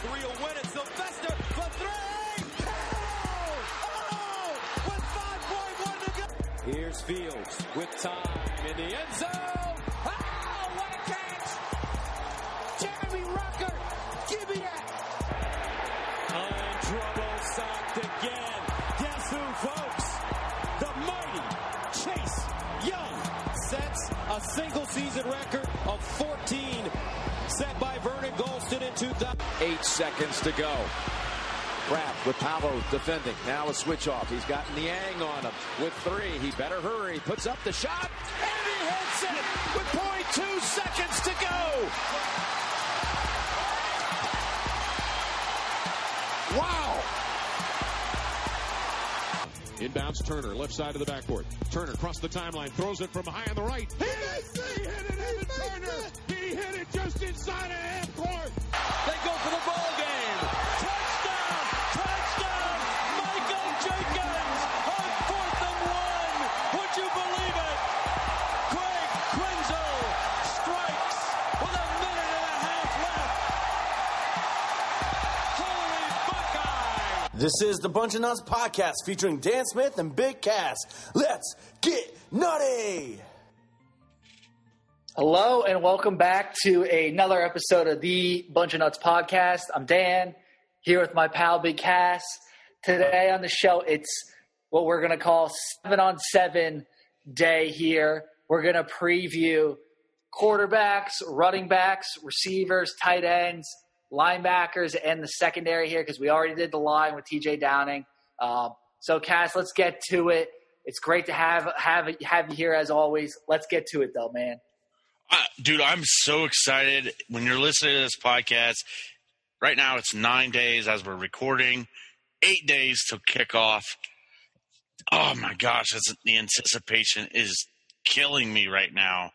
Three will win it. Sylvester for three. Oh! With 5.1 to go. Here's Fields with time in the end zone. Oh, what a catch! Jeremy Rucker, give me that. Untroubled sacked again. Guess who, folks? The mighty Chase Young sets a single-season record of 14, set by Vernon Gholston in 2000. 8 seconds to go. Kraft with Paolo defending. Now a switch off. He's got Niang on him with 3. He better hurry. Puts up the shot, and he hits it with 0.2 seconds to go. Wow. Inbounds Turner, left side of the backboard. Turner across the timeline, throws it from high on the right. He hit it into Turner. He hit it just inside of half court. They go for the ball game. Touchdown! Touchdown! Michael Jenkins on 4th and 1. Would you believe it? Craig Krenzel strikes with a minute and a half left. Holy Buckeye! This is the Bunch of Nuts podcast featuring Dan Smith and Big Cass. Let's get nutty! Hello and welcome back to another episode of the Bunch of Nuts podcast. I'm Dan, here with my pal Big Cass. Today on the show, it's what we're going to call 7-on-7 day here. We're going to preview quarterbacks, running backs, receivers, tight ends, linebackers, and the secondary here because we already did the line with TJ Downing. So, Cass, let's get to it. It's great to have you here as always. Let's get to it, though, man. Dude, I'm so excited. When you're listening to this podcast, right now it's 9 days as we're recording, 8 days to kick off. Oh, my gosh, the anticipation is killing me right now.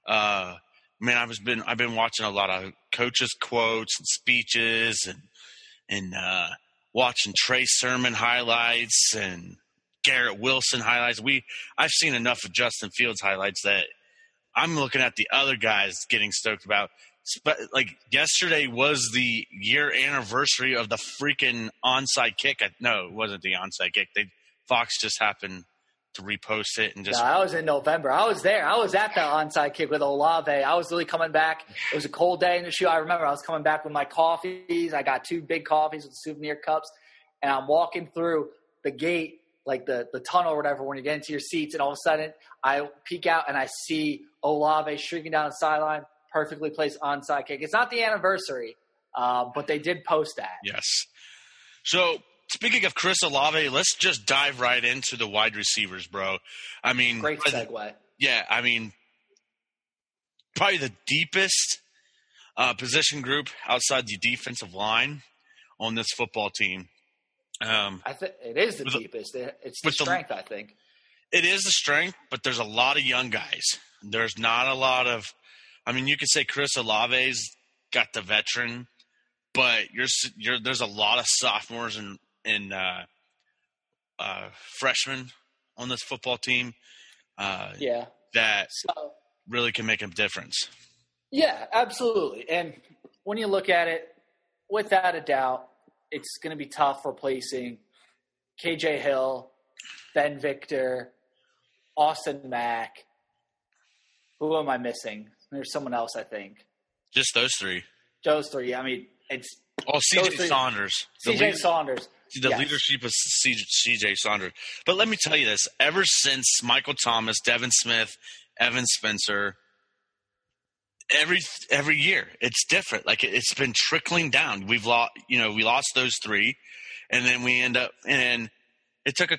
Man, I've been watching a lot of coaches' quotes and speeches and watching Trey Sermon highlights and Garrett Wilson highlights. I've seen enough of Justin Fields highlights that I'm looking at the other guys getting stoked about. Like yesterday was the year anniversary of the freaking onside kick. No, it wasn't the onside kick. Fox just happened to repost it and just. No, I was in November. I was there. I was at the onside kick with Olave. I was really coming back. It was a cold day in the shoe. I remember I was coming back with my coffees. I got 2 big coffees with souvenir cups, and I'm walking through the gate, like the tunnel or whatever, when you get into your seats, and all of a sudden I peek out and I see Olave streaking down the sideline, perfectly placed onside kick. It's not the anniversary, but they did post that. Yes. So speaking of Chris Olave, let's just dive right into the wide receivers, bro. I mean, great segue. Yeah, I mean, probably the deepest position group outside the defensive line on this football team. I think it is the deepest. It's the strength, I think. It is the strength, but there's a lot of young guys. There's not a lot of – I mean, you could say Chris Olave's got the veteran, but there's a lot of sophomores and freshmen on this football team that really can make a difference. Yeah, absolutely. And when you look at it, without a doubt, it's going to be tough replacing KJ Hill, Ben Victor, Austin Mack. Who am I missing? There's someone else, I think. Just those three. Those three. I mean, it's – CJ Saunders. CJ Saunders. The leadership of CJ Saunders. But let me tell you this. Ever since Michael Thomas, Devin Smith, Evan Spencer, every year it's different. Like it's been trickling down. We lost those three, and then we end up and it took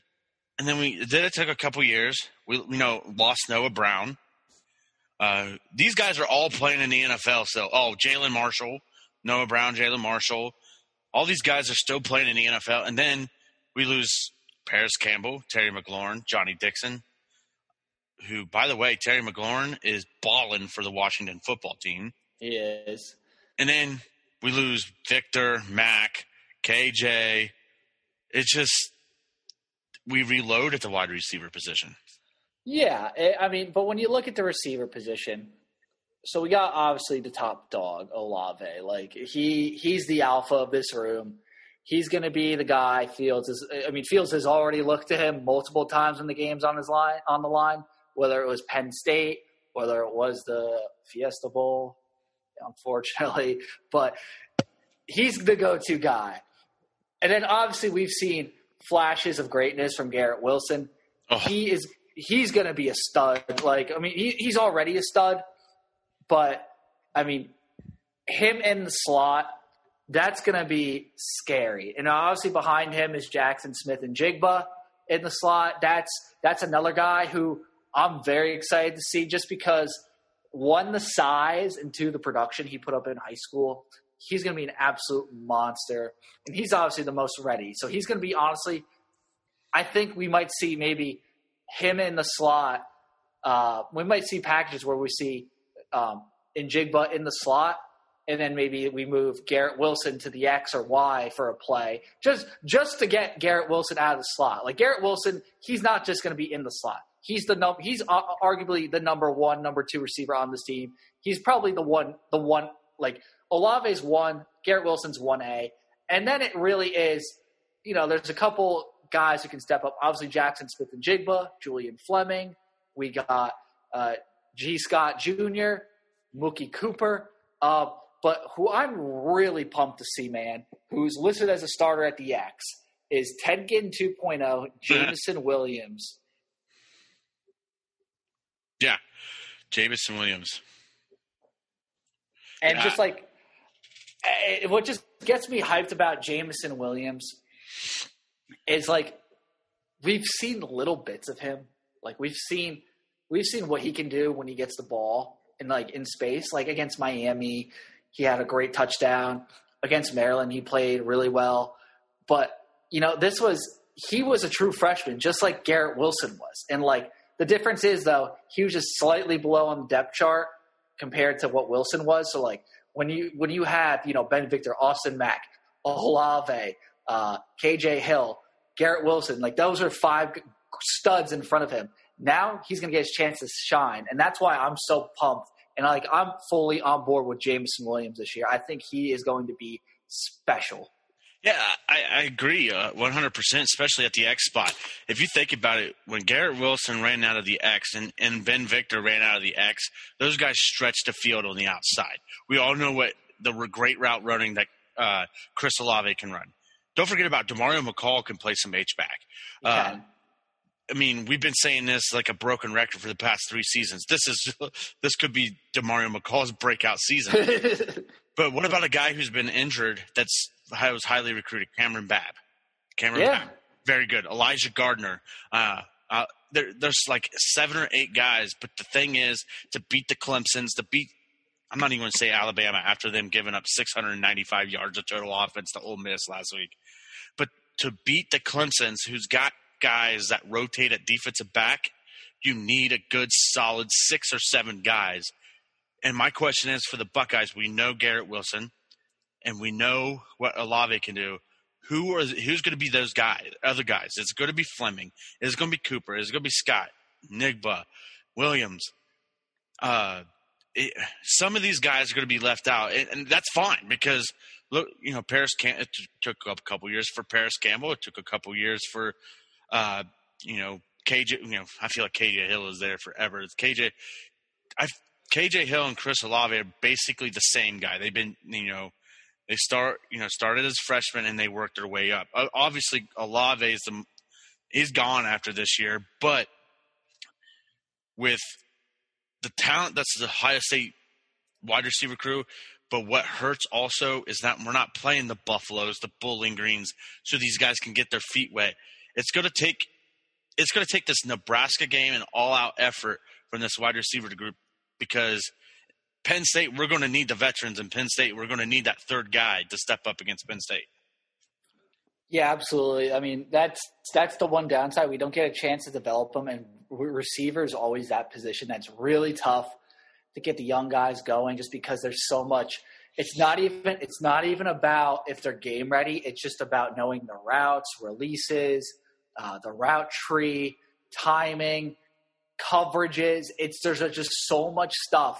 a couple years. We lost Noah Brown. These guys are all playing in the NFL still. Jalen Marshall, Noah Brown, Jalen Marshall. All these guys are still playing in the NFL. And then we lose Paris Campbell, Terry McLaurin, Johnny Dixon, who, by the way, Terry McLaurin is balling for the Washington football team. He is. And then we lose Victor, Mack, KJ. It's just we reload at the wide receiver position. Yeah, I mean, but when you look at the receiver position, So we got obviously the top dog, Olave. Like he's the alpha of this room. He's going to be the guy. Fields has already looked to him multiple times when the game's on the line, whether it was Penn State, whether it was the Fiesta Bowl, unfortunately, but he's the go-to guy. And then obviously we've seen flashes of greatness from Garrett Wilson. Oh. He's going to be a stud. He's already a stud. But, him in the slot, that's going to be scary. And obviously behind him is Jackson Smith and Jigba in the slot. That's another guy who I'm very excited to see just because, one, the size, and two, the production he put up in high school. He's going to be an absolute monster. And he's obviously the most ready. So he's going to be, honestly, I think we might see maybe him in the slot. We might see packages where we see Njigba in the slot, and then maybe we move Garrett Wilson to the X or Y for a play, just to get Garrett Wilson out of the slot. Like Garrett Wilson, he's not just going to be in the slot. He's arguably the number one, number two receiver on this team. He's probably the one. Like Olave's 1, Garrett Wilson's 1A, and then it really is. There's a couple guys who can step up. Obviously, Jackson Smith and Jigba, Julian Fleming. We got G. Scott Jr., Mookie Cooper. But who I'm really pumped to see, man, who's listed as a starter at the X, is Ted Ginn 2.0, Jameson Williams. Yeah, Jameson Williams. And just like what just gets me hyped about Jameson Williams is like we've seen little bits of him. Like we've seen what he can do when he gets the ball in space. Like against Miami, he had a great touchdown. Against Maryland, he played really well. But he was a true freshman, just like Garrett Wilson was. And like the difference is though, he was just slightly below on the depth chart compared to what Wilson was. So like when you have Ben Victor, Austin Mack, Olave, KJ Hill, Garrett Wilson, like those are 5 studs in front of him. Now he's going to get his chance to shine, and that's why I'm so pumped. And I'm fully on board with Jameson Williams this year. I think he is going to be special. Yeah, I agree 100%, especially at the X spot. If you think about it, when Garrett Wilson ran out of the X and Ben Victor ran out of the X, those guys stretched the field on the outside. We all know what the great route running that Chris Olave can run. Don't forget about Demario McCall can play some H-back. We've been saying this like a broken record for the past 3 seasons. This could be Demario McCall's breakout season. But what about a guy who's been injured that was highly recruited? Cameron Babb. Babb, very good. Elijah Gardner. There's like 7 or 8 guys. But the thing is, to beat the Clemsons, I'm not even going to say Alabama after them giving up 695 yards of total offense to Ole Miss last week. But to beat the Clemsons, who's got guys that rotate at defensive back, you need a good solid 6 or 7 guys. And my question is for the Buckeyes, we know Garrett Wilson and we know what Olave can do. Who's going to be those guys, other guys? It's going to be Fleming. It's going to be Cooper. It's going to be Scott, Njigba, Williams. Some of these guys are going to be left out, and that's fine because look, Paris it took a couple years for Paris Campbell. It took a couple years for KJ. I feel like KJ Hill is there forever. It's KJ Hill and Chris Olave are basically the same guy. They've been they started as freshmen and they worked their way up. Obviously, Olave he's gone after this year, but with the talent that's the Ohio State wide receiver crew. But what hurts also is that we're not playing the Buffaloes, the Bowling Greens, so these guys can get their feet wet. It's going to take this Nebraska game and all-out effort from this wide receiver group because Penn State, we're going to need the veterans, and Penn State, we're going to need that third guy to step up against Penn State. Yeah, absolutely. I mean, that's the one downside. We don't get a chance to develop them, and receiver is always that position that's really tough to get the young guys going just because there's so much. It's not even about if they're game ready. It's just about knowing the routes, releases, the route tree, timing, coverages. There's just so much stuff.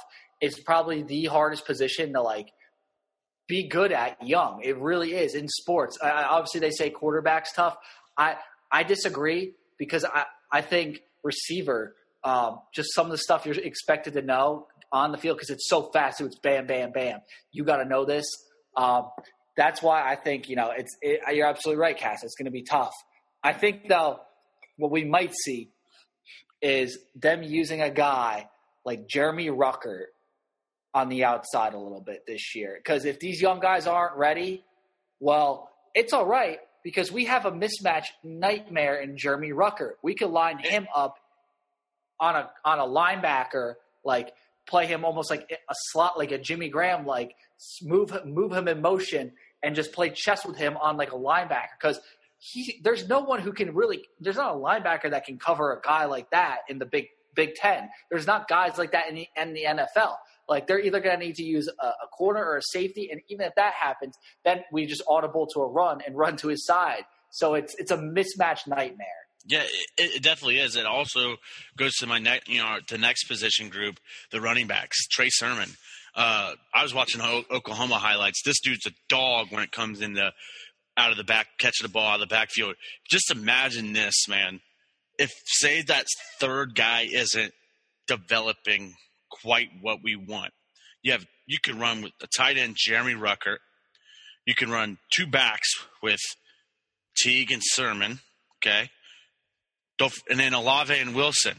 is probably the hardest position to like be good at young. It really is in sports. Obviously, they say quarterback's tough. I disagree because I think receiver, just some of the stuff you're expected to know on the field because it's so fast. So it's bam, bam, bam. You got to know this. That's why I think, you're absolutely right, Cass. It's going to be tough. I think, though, what we might see is them using a guy like Jeremy Ruckert on the outside a little bit this year. Because if these young guys aren't ready, well, it's all right because we have a mismatch nightmare in Jeremy Ruckert. We could line him up on a linebacker, like play him almost like a slot, like a Jimmy Graham, like move him in motion and just play chess with him on like a linebacker because there's no one who can really – there's not a linebacker that can cover a guy like that in the Big Ten. There's not guys like that in the NFL. Like they're either going to need to use a corner or a safety, and even if that happens, then we just audible to a run and run to his side. So it's a mismatch nightmare. Yeah, it definitely is. It also goes to the next position group, the running backs. Trey Sermon. I was watching Oklahoma highlights. This dude's a dog when it comes out of the back, catching the ball out of the backfield. Just imagine this, man. If say that third guy isn't developing quite what we want, you can run with a tight end, Jeremy Ruckert. You can run two backs with Teague and Sermon, okay, and then Olave and Wilson.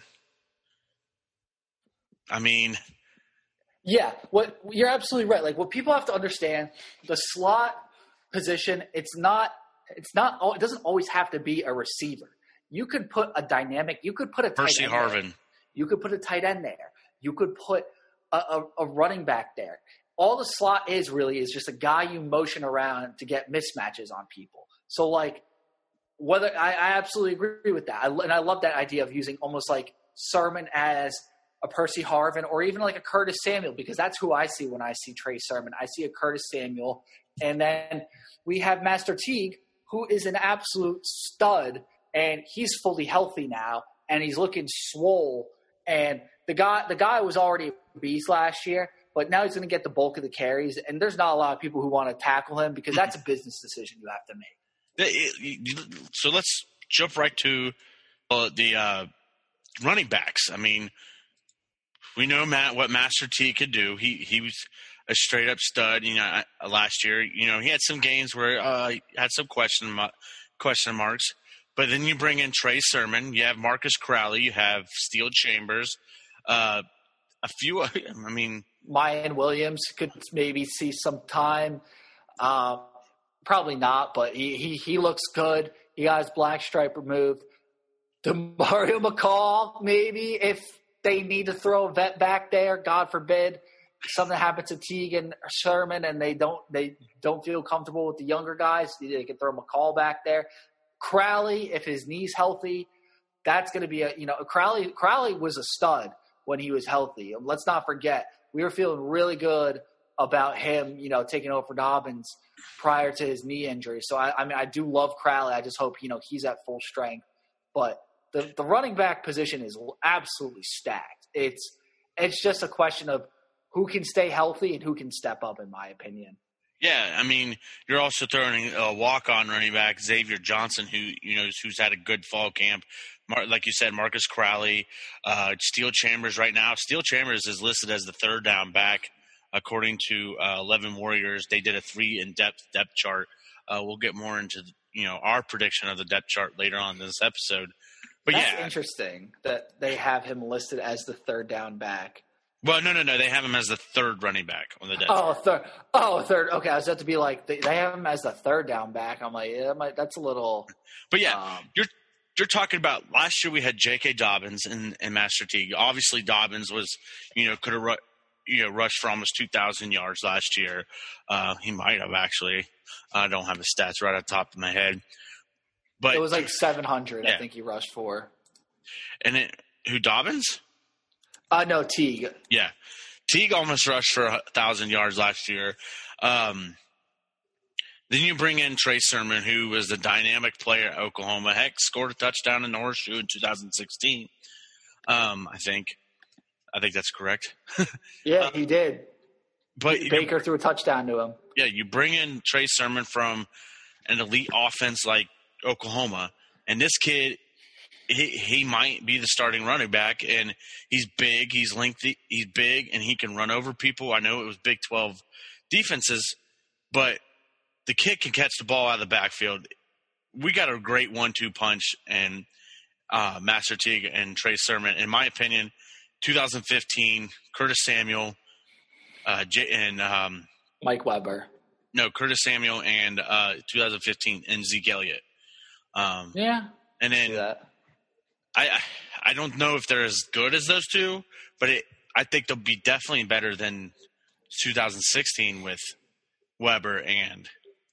I mean, yeah, you're absolutely right. Like what people have to understand, the slot position, it doesn't always have to be a receiver. You could put a dynamic. You could put a tight Percy end Harvin. There. You could put a tight end there. You could put a running back there. All the slot is just a guy you motion around to get mismatches on people. So like, I absolutely agree with that. And I love that idea of using almost like Sermon as a Percy Harvin or even like a Curtis Samuel because that's who I see when I see Trey Sermon. I see a Curtis Samuel, and then we have Master Teague, who is an absolute stud. And he's fully healthy now, and he's looking swole. And the guy was already a beast last year, but now he's going to get the bulk of the carries. And there's not a lot of people who want to tackle him because that's a business decision you have to make. So let's jump right to the running backs. I mean, we know what Master T could do. He was a straight up stud. Last year, he had some games where he had some question marks. But then you bring in Trey Sermon. You have Marcus Crowley. You have Steel Chambers. A few. I mean, Mayan Williams could maybe see some time. Probably not, but he looks good. He got his black stripe removed. DeMario McCall, maybe if they need to throw a vet back there, God forbid, something happens to Teague and Sermon, and they don't feel comfortable with the younger guys. They can throw McCall back there. Crowley, if his knee's healthy, that's going to be Crowley was a stud when he was healthy. Let's not forget, we were feeling really good about him, taking over for Dobbins prior to his knee injury. So I do love Crowley. I just hope, he's at full strength. But the running back position is absolutely stacked. It's just a question of who can stay healthy and who can step up, in my opinion. Yeah, I mean, you're also throwing a walk-on running back, Xavier Johnson, who's had a good fall camp. Like you said, Marcus Crowley, Steel Chambers right now. Steel Chambers is listed as the third down back, according to 11 Warriors. They did a 3 depth chart. We'll get more into our prediction of the depth chart later on in this episode. But that's interesting that they have him listed as the third down back. Well, no. They have him as the third running back on the depth. Third. Okay, I was about to be like, they have him as the third down back. I'm like, that's a little. But yeah, you're talking about last year we had J.K. Dobbins and Master Teague. Obviously, Dobbins was could have rushed for almost 2,000 yards last year. He might have actually. I don't have the stats right on top of my head, but it was like 700. Yeah. I think he rushed for. And who Dobbins? No, Teague. Yeah. Teague almost rushed for 1,000 yards last year. Then you bring in Trey Sermon, who was a dynamic player at Oklahoma. Heck, scored a touchdown in the Horseshoe in 2016, I think. I think that's correct. Yeah, he did. But Baker threw a touchdown to him. Yeah, you bring in Trey Sermon from an elite offense like Oklahoma, and this kid, he might be the starting running back, and he's big, he's lengthy, he's big, and he can run over people. I know it was Big 12 defenses, but the kid can catch the ball out of the backfield. We got a great 1-2 punch, and Master Teague and Trey Sermon. In my opinion, 2015, Curtis Samuel and Mike Weber. No, Curtis Samuel and 2015 and Zeke Elliott. Yeah. And then I don't know if they're as good as those two, but I think they'll be definitely better than 2016 with Weber and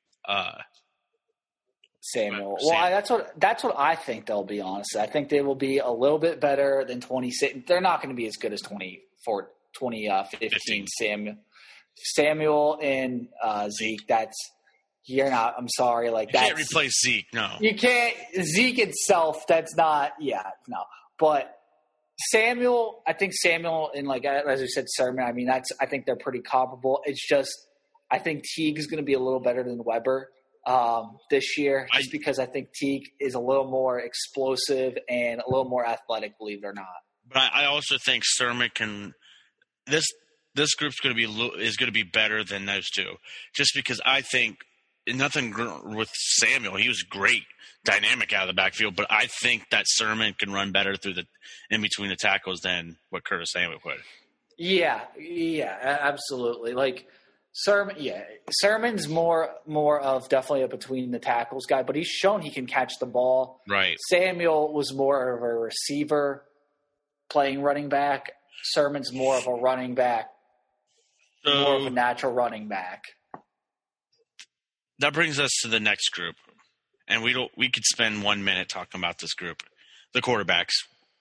Samuel. Well, that's what I think they'll be, honestly. I think they will be a little bit better than 2016. They're not going to be as good as 2015 Samuel and Zeke. You're not. I'm sorry. Like, you can't replace Zeke. No, you can't. Zeke itself. That's not. Yeah, no. But Samuel, I think Samuel and, like, as we said, Sermon. I mean, I think they're pretty comparable. It's just I think Teague is going to be a little better than Weber this year, just because I think Teague is a little more explosive and a little more athletic. Believe it or not. But I also think Sermon can. This group's going to be better than those two, just because I think nothing with Samuel. He was great, dynamic out of the backfield, but I think that Sermon can run better in between the tackles than what Curtis Samuel would. Yeah, absolutely. Like Sermon's more of definitely a between the tackles guy, but he's shown he can catch the ball. Right. Samuel was more of a receiver playing running back. Sermon's more of a running back. More of a natural running back. That brings us to the next group, and we could spend 1 minute talking about this group, the quarterbacks.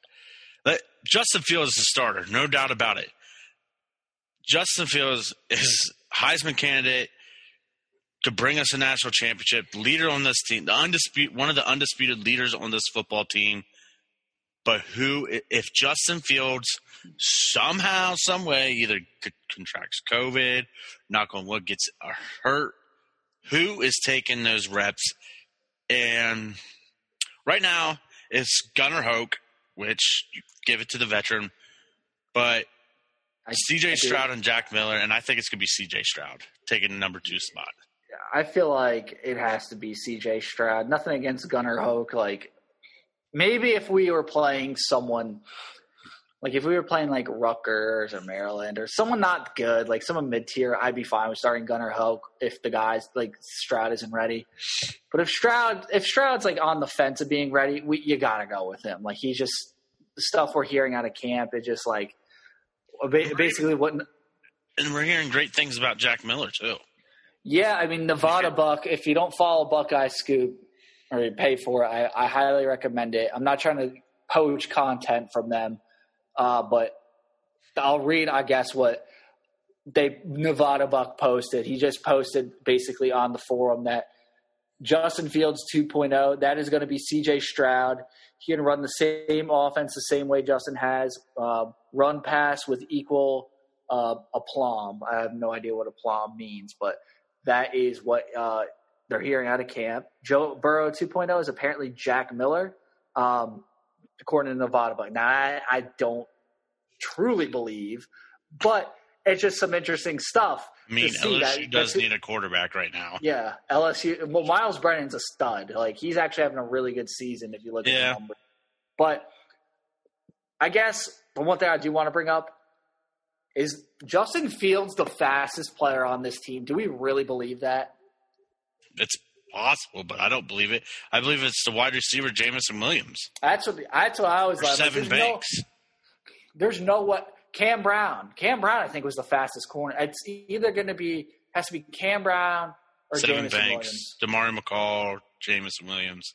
Justin Fields is the starter, no doubt about it. Justin Fields is Heisman candidate, could bring us a national championship, leader on this team, one of the undisputed leaders on this football team. But if Justin Fields somehow, some way, either contracts COVID, knock on wood, gets hurt, who is taking those reps? And right now, it's Gunnar Hoke, which you give it to the veteran, but C.J. Stroud and Jack Miller, and I think it's going to be C.J. Stroud taking the number 2 spot. I feel like it has to be C.J. Stroud. Nothing against Gunnar Hoke, like. Maybe if we were playing someone, like if we were playing like Rutgers or Maryland or someone not good, like someone mid-tier, I'd be fine with starting Gunnar Hoke if the guys like Stroud isn't ready. But if Stroud's like on the fence of being ready, you gotta go with him. Like he's just the stuff we're hearing out of camp. It just like basically what. And we're hearing great things about Jack Miller too. Yeah, I mean Nevada Buck. If you don't follow Buckeye Scoop, or you pay for it, I highly recommend it. I'm not trying to poach content from them, but I'll read, I guess, what Nevada Buck posted. He just posted basically on the forum that Justin Fields 2.0, that is going to be C.J. Stroud. He can run the same offense the same way Justin has, run pass with equal aplomb. I have no idea what aplomb means, but that is what they're hearing out of camp. Joe Burrow 2.0 is apparently Jack Miller, according to Nevada. But now I don't truly believe, but it's just some interesting stuff. I mean, LSU does need a quarterback right now. Yeah, LSU. Well, Miles Brennan's a stud. Like he's actually having a really good season if you look at the numbers. But I guess the one thing I do want to bring up is Justin Fields the fastest player on this team. Do we really believe that? It's possible, but I don't believe it. I believe it's the wide receiver, Jamison Williams. That's what I always like. Sevyn Banks. There's no what Cam Brown. Cam Brown, I think, was the fastest corner. It's either going to be has to be Cam Brown or Sevyn Jamison Banks, Williams. DeMarre McCall, Jamison Williams.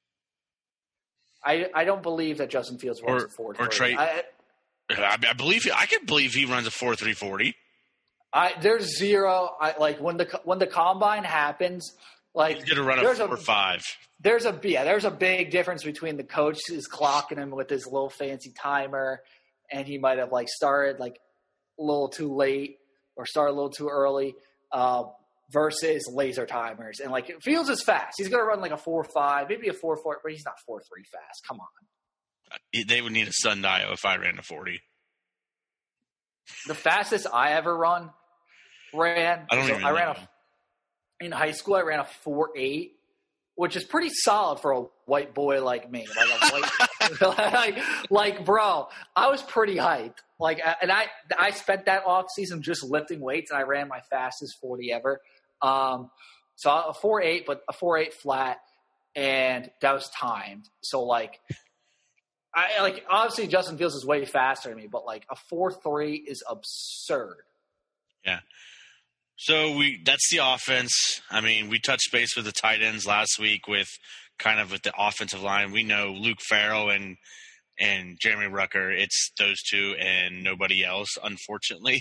I don't believe that Justin Fields runs a 4.3. Or Trey. I believe I can believe he runs a 4.340. There's zero. When the combine happens, like he's gonna run a 4.5. There's a big difference between the coach is clocking him with his little fancy timer and he might have like started like a little too late or started a little too early versus laser timers. And like Fields is fast. He's going to run like a 4.5, maybe a 4.4, but he's not 4.3 fast. Come on. They would need a sundial if I ran a 40. The fastest I ever ran in high school, I ran a 4.8, which is pretty solid for a white boy like me. Like bro, I was pretty hyped. Like, and I spent that off season just lifting weights, and I ran my fastest 40 ever. So a 4.8, but a 4.8 flat, and that was timed. So like, obviously Justin Fields is way faster than me, but like a 4.3 is absurd. Yeah. So that's the offense. I mean, we touched base with the tight ends last week with the offensive line. We know Luke Farrell and Jeremy Rucker. It's those two and nobody else, unfortunately.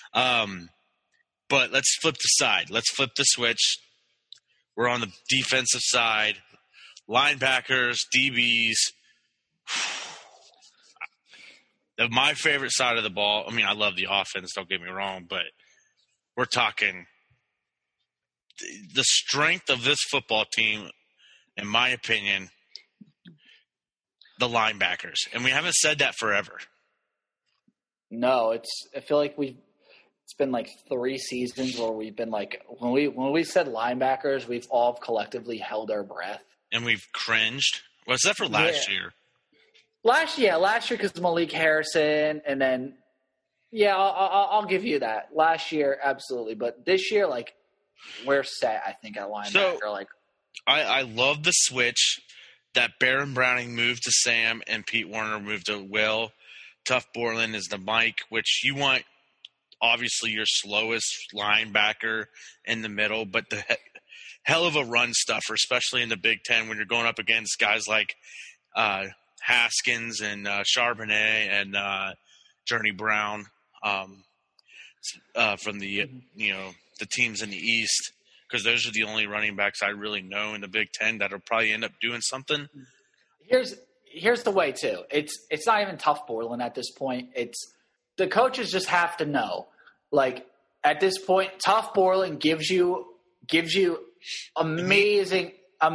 But let's flip the side. Let's flip the switch. We're on the defensive side. Linebackers, DBs. My favorite side of the ball. I mean, I love the offense, don't get me wrong, but we're talking the strength of this football team, in my opinion, the linebackers. And we haven't said that forever. No, I feel like it's been like 3 seasons where we've been like, when we said linebackers, we've all collectively held our breath. And we've cringed. Was that for last year? Last year because Malik Harrison, and then I'll give you that. Last year, absolutely, but this year, like, we're set. I think at linebacker. So, I love the switch that Baron Browning moved to Sam and Pete Werner moved to Will. Tough Borland is the Mike, which you want. Obviously, your slowest linebacker in the middle, but the hell of a run stuffer, especially in the Big Ten when you're going up against guys like Haskins and Charbonnet and Journey Brown from the the teams in the East, because those are the only running backs I really know in the Big Ten that'll probably end up doing something. Here's the way too. It's not even Tough Borland at this point. It's the coaches just have to know. Like at this point, Tough Borland gives you amazing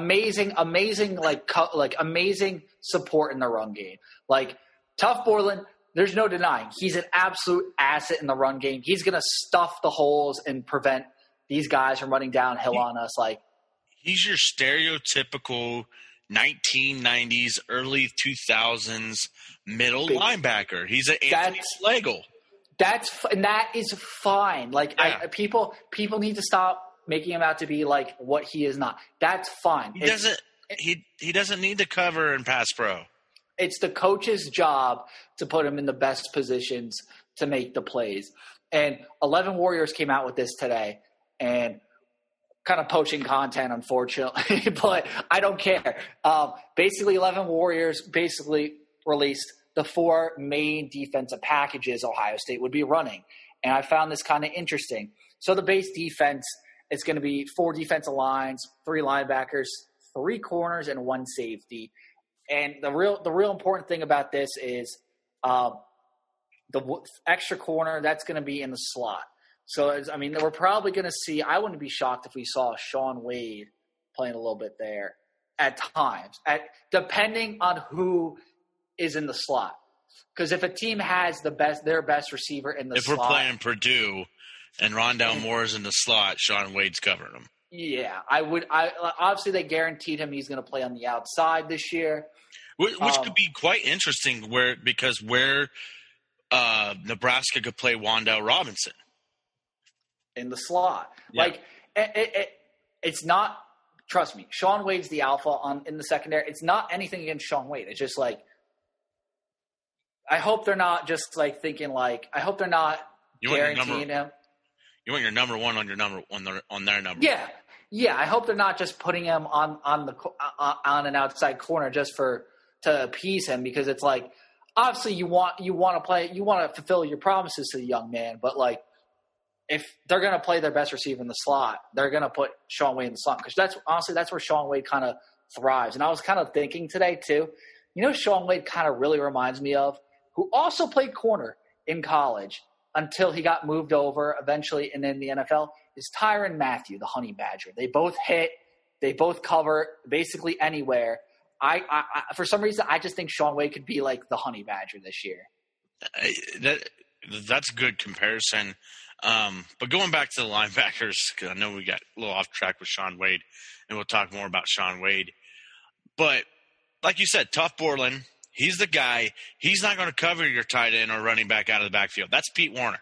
amazing support in the run game. Like Tough Borland, there's no denying he's an absolute asset in the run game. He's gonna stuff the holes and prevent these guys from running downhill on us. Like he's your stereotypical 1990s, early 2000s middle linebacker. He's an Anthony Schlegel. That is fine. Like people need to stop making him out to be like what he is not. That's fine. He doesn't need to cover in pass pro. It's the coach's job to put him in the best positions to make the plays. And 11 Warriors came out with this today, and kind of poaching content, unfortunately, but I don't care. Basically, 11 Warriors basically released the 4 main defensive packages Ohio State would be running. And I found this kind of interesting. So the base defense is going to be 4 defensive lines, 3 linebackers, 3 corners, and 1 safety. And the real important thing about this is the extra corner that's going to be in the slot. So, we're probably going to see – I wouldn't be shocked if we saw Shaun Wade playing a little bit there at times, depending on who is in the slot. Because if a team has their best receiver in the slot – if we're playing Purdue and Rondale Moore is in the slot, Shaun Wade's covering him. Yeah, obviously they guaranteed him he's going to play on the outside this year. Which could be quite interesting because Nebraska could play Wan'Dale Robinson in the slot. Yeah. Like it's not. Trust me, Shaun Wade's the alpha in the secondary. It's not anything against Shaun Wade. It's just like I hope they're not just like thinking like I hope they're not guaranteeing him. You want your number one on their number. Yeah, yeah. I hope they're not just putting him on an outside corner just to appease him, because it's like obviously you want to fulfill your promises to the young man, but like if they're going to play their best receiver in the slot, they're going to put Shaun Wade in the slot, because that's where Shaun Wade kind of thrives. And I was kind of thinking today too, Shaun Wade kind of really reminds me of who also played corner in college until he got moved over eventually and in the NFL, is Tyrann Mathieu, the Honey Badger. They both hit. They both cover basically anywhere. I for some reason, I just think Shaun Wade could be like the Honey Badger this year. That's a good comparison. But going back to the linebackers, because I know we got a little off track with Shaun Wade, and we'll talk more about Shaun Wade. But like you said, Tuf Borland, he's the guy. He's not going to cover your tight end or running back out of the backfield. That's Pete Werner.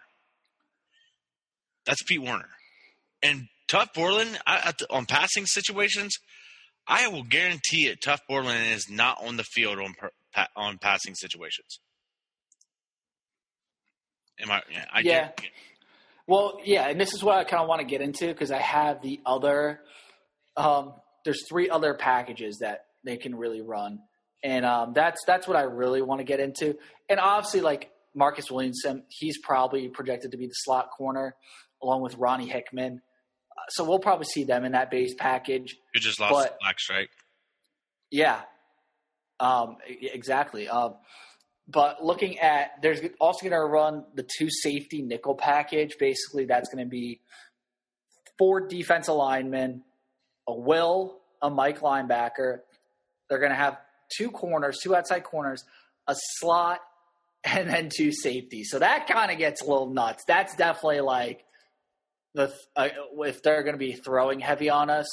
And Tuf Borland, on passing situations, I will guarantee it, Tuf Borland is not on the field on passing situations. Yeah. Well, yeah, and this is what I kind of want to get into because I have the other there's 3 other packages that they can really run. And that's what I really want to get into. And obviously, like Marcus Williamson, he's probably projected to be the slot corner along with Ronnie Hickman. So we'll probably see them in that base package. You just lost Black Strike. Yeah, exactly. But looking at – there's also going to run the 2 safety nickel package. Basically, that's going to be 4 defensive linemen, a Mike linebacker. They're going to have 2 corners, 2 outside corners, a slot, and then 2 safeties. So that kind of gets a little nuts. That's definitely like if they're going to be throwing heavy on us.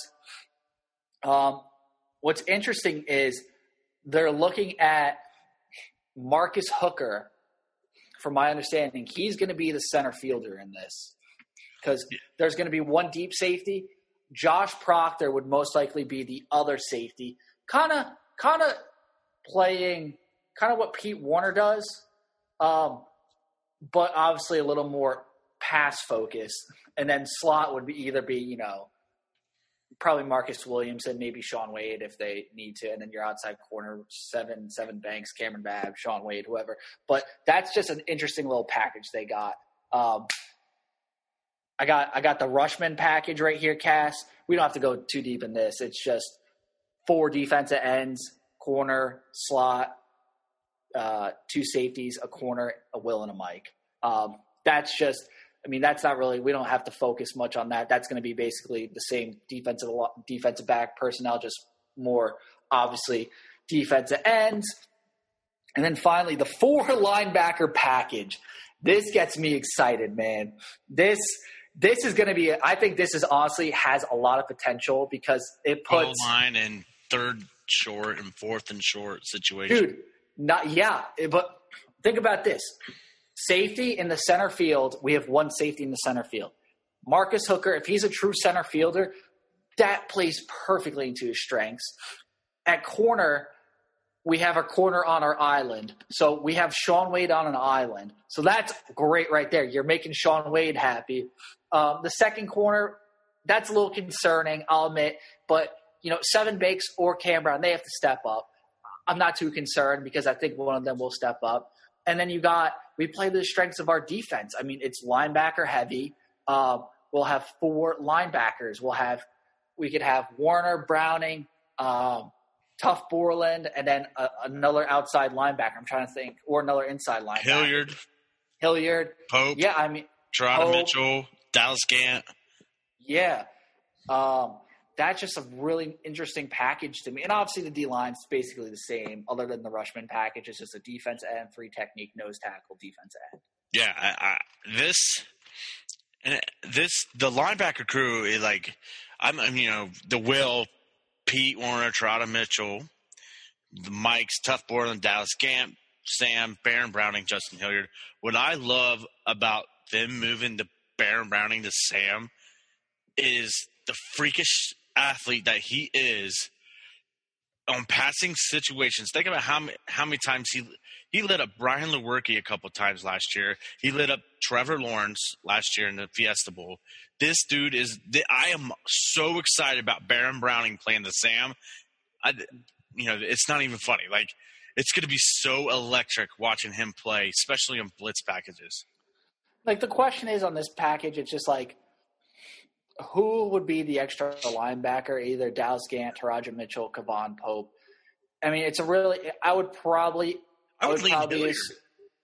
What's interesting is they're looking at Marcus Hooker. From my understanding, he's going to be the center fielder in this because there's going to be 1 deep safety. Josh Proctor would most likely be the other safety, kind of playing kind of what Pete Werner does, but obviously a little more pass focused. And then slot would either be probably Marcus Williamson, maybe Shaun Wade if they need to, and then your outside corner, seven Banks, Cameron Babb, Shaun Wade, whoever. But that's just an interesting little package they got. I got the Rushman package right here, Cass. We don't have to go too deep in this. It's just 4 defensive ends, corner, slot, 2 safeties, a corner, a Will, and a Mike. That's just – that's not really – we don't have to focus much on that. That's going to be basically the same defensive back personnel, just more obviously defensive ends. And then finally, the 4 linebacker package. This gets me excited, man. This is going to be – I think this is honestly has a lot of potential because it puts – goal line and 3rd short and 4th and short situation. Dude, but think about this. Safety in the center field, we have 1 safety in the center field. Marcus Hooker, if he's a true center fielder, that plays perfectly into his strengths. At corner, we have a corner on our island. So we have Shaun Wade on an island. So that's great right there. You're making Shaun Wade happy. The second corner, that's a little concerning, I'll admit. But, Seven Banks or Cam Brown, they have to step up. I'm not too concerned because I think one of them will step up. And then we play the strengths of our defense. It's linebacker heavy. We'll have 4 linebackers. We could have Warner, Browning, Tuf Borland, and then another outside linebacker. I'm trying to think, or another inside linebacker. Hilliard. Pope. Yeah, Trotter Mitchell, Dallas Gant. Yeah. That's just a really interesting package to me. And obviously the D-line's basically the same other than the Rushman package. It's just a defense end, 3 technique, nose tackle, defense end. Yeah, the linebacker crew is like the Will, Pete Werner, Trotter Mitchell, the Mikes, Tuf Borland, Dallas Gant, Sam, Baron Browning, Justin Hilliard. What I love about them moving the Baron Browning to Sam is the freakish athlete that he is on passing situations. Think about how many times he lit up Brian Lewerke a couple times last year. He lit up Trevor Lawrence last year in the Fiesta Bowl. This dude I am so excited about Baron Browning playing the Sam. It's not even funny. Like, it's going to be so electric watching him play, especially on blitz packages. Like, the question is on this package, it's just like, who would be the extra linebacker? Either Dallas Gant, Taraja Mitchell, Kevon Pope. I would lean Hilliard.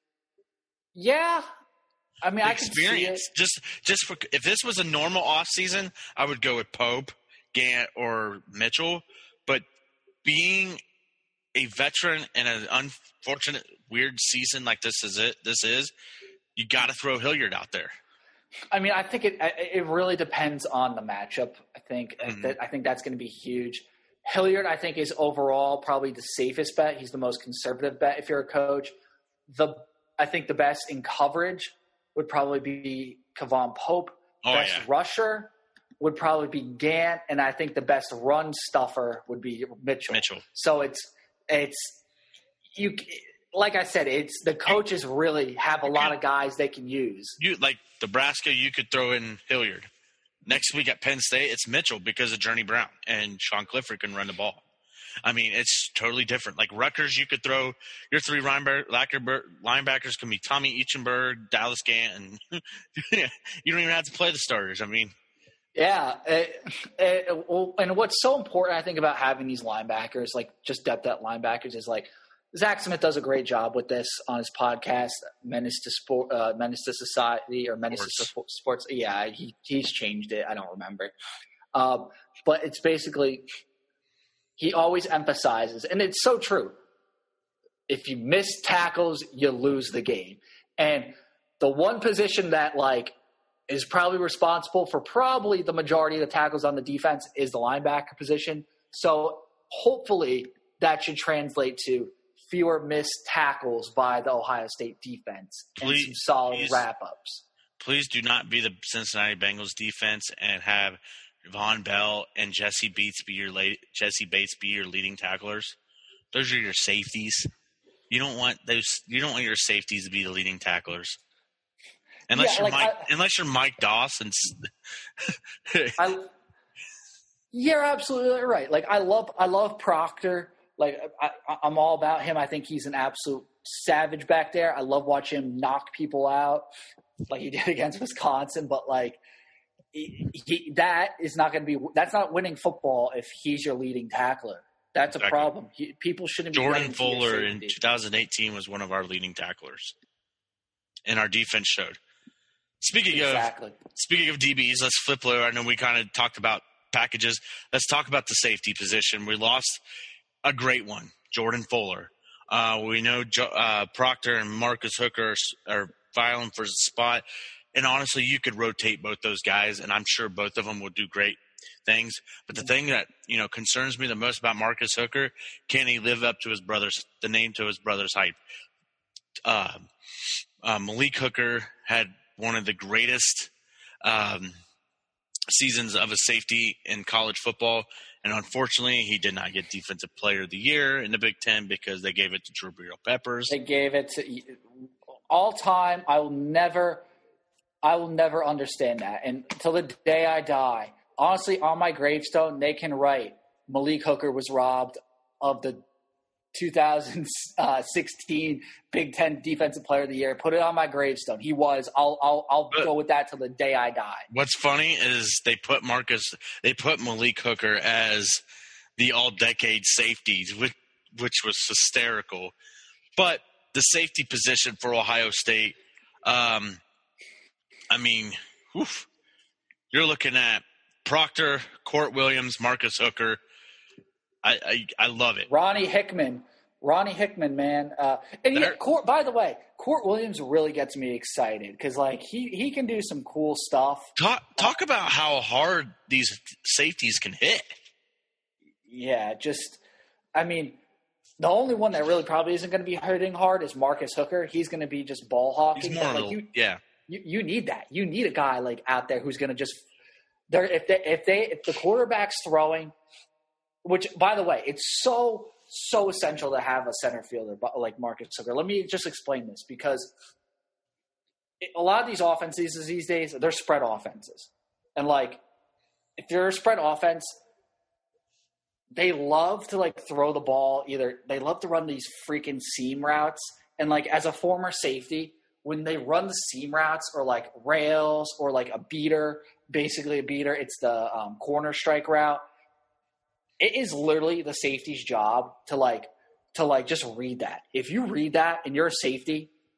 Yeah. I mean, I can see it. Just for, if this was a normal offseason, I would go with Pope, Gant, or Mitchell. But being a veteran in an unfortunate, weird season like this is, you got to throw Hilliard out there. I mean, I think it really depends on the matchup. I think that's going to be huge. Hilliard, I think, is overall probably the safest bet. He's the most conservative bet if you're a coach. I think the best in coverage would probably be Kevon Pope. Best rusher would probably be Gant, and I think the best run stuffer would be Mitchell. So it's you. Like I said, it's the coaches really have a lot of guys they can use. You like Nebraska, you could throw in Hilliard. Next week at Penn State, it's Mitchell because of Journey Brown, and Sean Clifford can run the ball. I mean, it's totally different. Like Rutgers, you could throw your three linebackers can be Tommy Eichenberg, Dallas Gant, and you don't even have to play the starters. I mean, yeah. And what's so important, I think, about having these linebackers, like just depth at linebackers, is like Zach Smith does a great job with this on his podcast, Menace to Society or Menace to Sports. Yeah, he's changed it. I don't remember. But it's basically he always emphasizes, and it's so true, if you miss tackles, you lose the game. And the one position that like is probably responsible for probably the majority of the tackles on the defense is the linebacker position. So hopefully that should translate to fewer missed tackles by the Ohio State defense and some solid wrap-ups. Please do not be the Cincinnati Bengals defense and have Von Bell and Jesse Bates be your leading tacklers. Those are your safeties. You don't want those. You don't want your safeties to be the leading tacklers, unless you're Mike Dawson. You're absolutely right. Like I love Proctor. Like I'm all about him. I think he's an absolute savage back there. I love watching him knock people out, like he did against Wisconsin. But like that's not winning football if he's your leading tackler. That's a problem. People shouldn't be. Jordan Fuller in 2018 was one of our leading tacklers, and our defense showed. Speaking of DBs, let's flip over. I know we kind of talked about packages. Let's talk about the safety position. We lost a great one, Jordan Fuller. We know Proctor and Marcus Hooker are filing for the spot. And honestly, you could rotate both those guys, and I'm sure both of them will do great things. But the thing that concerns me the most about Marcus Hooker, can he live up to his brother's height? Malik Hooker had one of the greatest seasons of a safety in college football. And unfortunately, he did not get Defensive Player of the Year in the Big Ten because they gave it to Jabril Peppers. They gave it to all time. I will never understand that. And until the day I die, honestly, on my gravestone, they can write Malik Hooker was robbed of the 2016 Big Ten Defensive Player of the Year. Put it on my gravestone. He was. I'll go with that till the day I die. What's funny is they put Malik Hooker as the all-decade safeties, which was hysterical. But the safety position for Ohio State, you're looking at Proctor, Court Williams, Marcus Hooker. I love it. Ronnie Hickman, man. By the way, Court Williams really gets me excited because like he can do some cool stuff. Talk about how hard these safeties can hit. Yeah, the only one that really probably isn't going to be hitting hard is Marcus Hooker. He's going to be just ball hawking. You need that. You need a guy like out there who's going to just if the quarterback's throwing. Which, by the way, it's so essential to have a center fielder like Marcus Hooker. Let me just explain this because a lot of these offenses these days, they're spread offenses. And, like, if you're a spread offense, they love to, like, throw the ball. They love to run these freaking seam routes. And, like, as a former safety, when they run the seam routes or, like, rails or, like, a beater, basically a beater, it's the corner strike route. It is literally the safety's job to just read that. If you read that and you're a safety,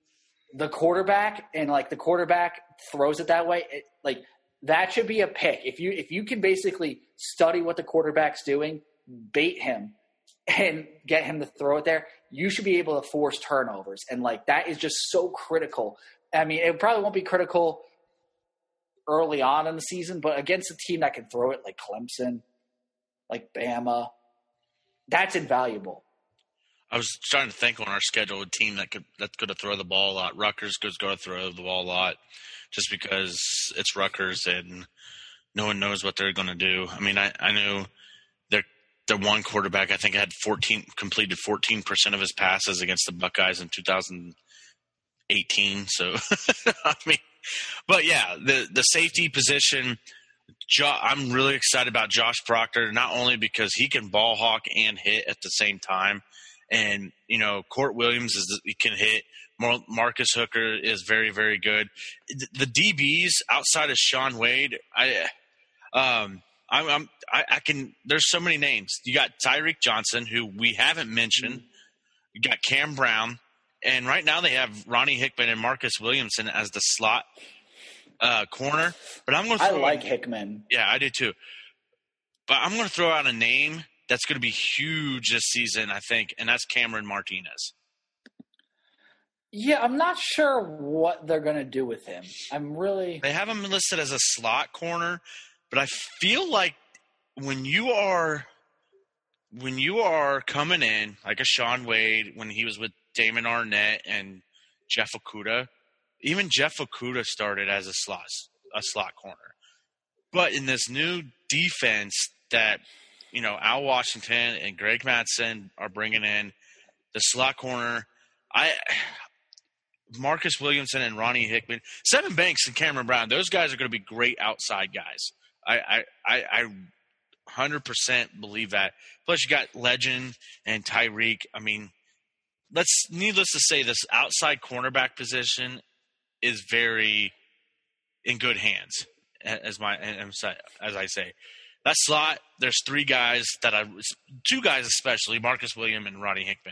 the quarterback and like the quarterback throws it that way, that should be a pick. If you can basically study what the quarterback's doing, bait him and get him to throw it there, you should be able to force turnovers. And like that is just so critical. I mean, it probably won't be critical early on in the season, but against a team that can throw it like Clemson, like Bama, that's invaluable. I was trying to think on our schedule a team that's going to throw the ball a lot. Rutgers is going to throw the ball a lot just because it's Rutgers and no one knows what they're going to do. I mean, I knew their one quarterback, I think, had completed 14% of his passes against the Buckeyes in 2018. So, I mean, but yeah, the safety position, I'm really excited about Josh Proctor, not only because he can ball hawk and hit at the same time. And, you know, Court Williams can hit. Marcus Hooker is very, very good. The DBs outside of Sean Wade, there's so many names. You got Tyreek Johnson, who we haven't mentioned. You got Cam Brown. And right now they have Ronnie Hickman and Marcus Williamson as the slot corner. But I'm going to throw Hickman. Yeah, I do too. But I'm going to throw out a name that's going to be huge this season, I think, and that's Cameron Martinez. Yeah, I'm not sure what they're going to do with him. They have him listed as a slot corner, but I feel like when you are coming in, like a Sean Wade, when he was with Damon Arnett and Jeff Okudah, even Jeff Okudah started as a slot corner. But in this new defense that, you know, Al Washington and Greg Mattson are bringing in, the slot corner, Marcus Williamson and Ronnie Hickman, Sevyn Banks and Cameron Brown, those guys are going to be great outside guys. I 100% believe that. Plus, you got Legend and Tyreek. I mean, needless to say, this outside cornerback position is very in good hands, as I say. That slot, there's three guys two guys especially, Marcus Williams and Ronnie Hickman.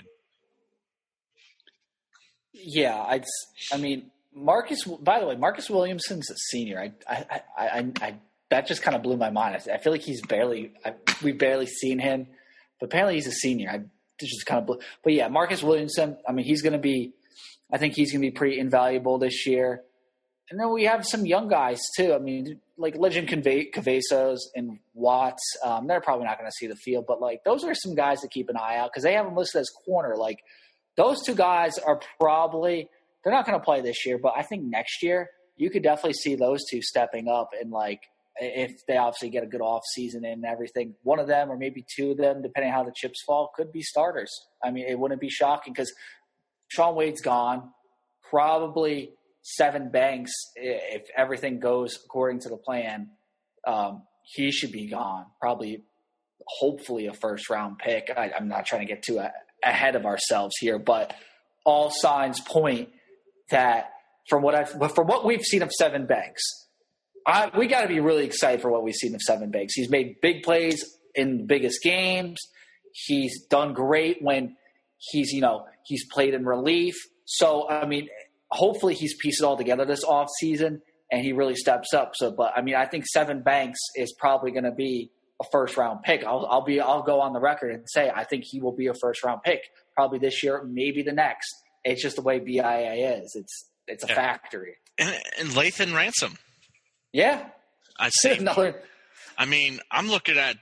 Yeah, by the way, Marcus Williamson's a senior. I that just kind of blew my mind. I feel like we've barely seen him, but apparently he's a senior. But yeah, Marcus Williamson, I mean, I think he's going to be pretty invaluable this year. And then we have some young guys too. I mean, like Legend Cavazos and Watts, they're probably not going to see the field, but like those are some guys to keep an eye out because they have them listed as corner. Like those two guys are they're not going to play this year, but I think next year you could definitely see those two stepping up and like if they obviously get a good off season and everything, one of them or maybe two of them, depending on how the chips fall, could be starters. I mean, it wouldn't be shocking because Sean Wade's gone. Probably Sevyn Banks, if everything goes according to the plan, he should be gone. Probably, hopefully, a first-round pick. I'm not trying to get too ahead of ourselves here, but all signs point that from what we've seen of Sevyn Banks, we got to be really excited for what we've seen of Sevyn Banks. He's made big plays in the biggest games. He's done great when he's played in relief. So, I mean, hopefully he's pieced it all together this offseason and he really steps up. So, but I mean, I think Sevyn Banks is probably going to be a first round pick. I'll go on the record and say I think he will be a first round pick probably this year, maybe the next. It's just the way BIA is. It's a factory. And Lathan Ransom. Yeah, I see. I'm looking at.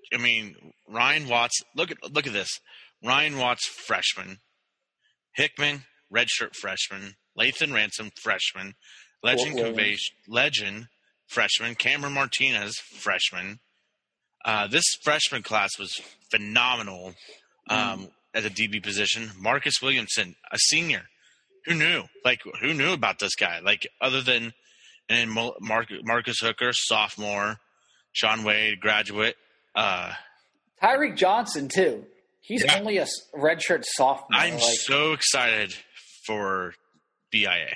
Ryan Watts. Look at this. Ryan Watts, freshman. Hickman, redshirt freshman. Lathan Ransom, freshman. Legend, freshman. Cameron Martinez, freshman. This freshman class was phenomenal at the DB position. Marcus Williamson, a senior. Who knew? Who knew about this guy? Other than Marcus Hooker, sophomore. Sean Wade, graduate. Tyreek Johnson, too. He's only a redshirt sophomore. I'm so excited for BIA.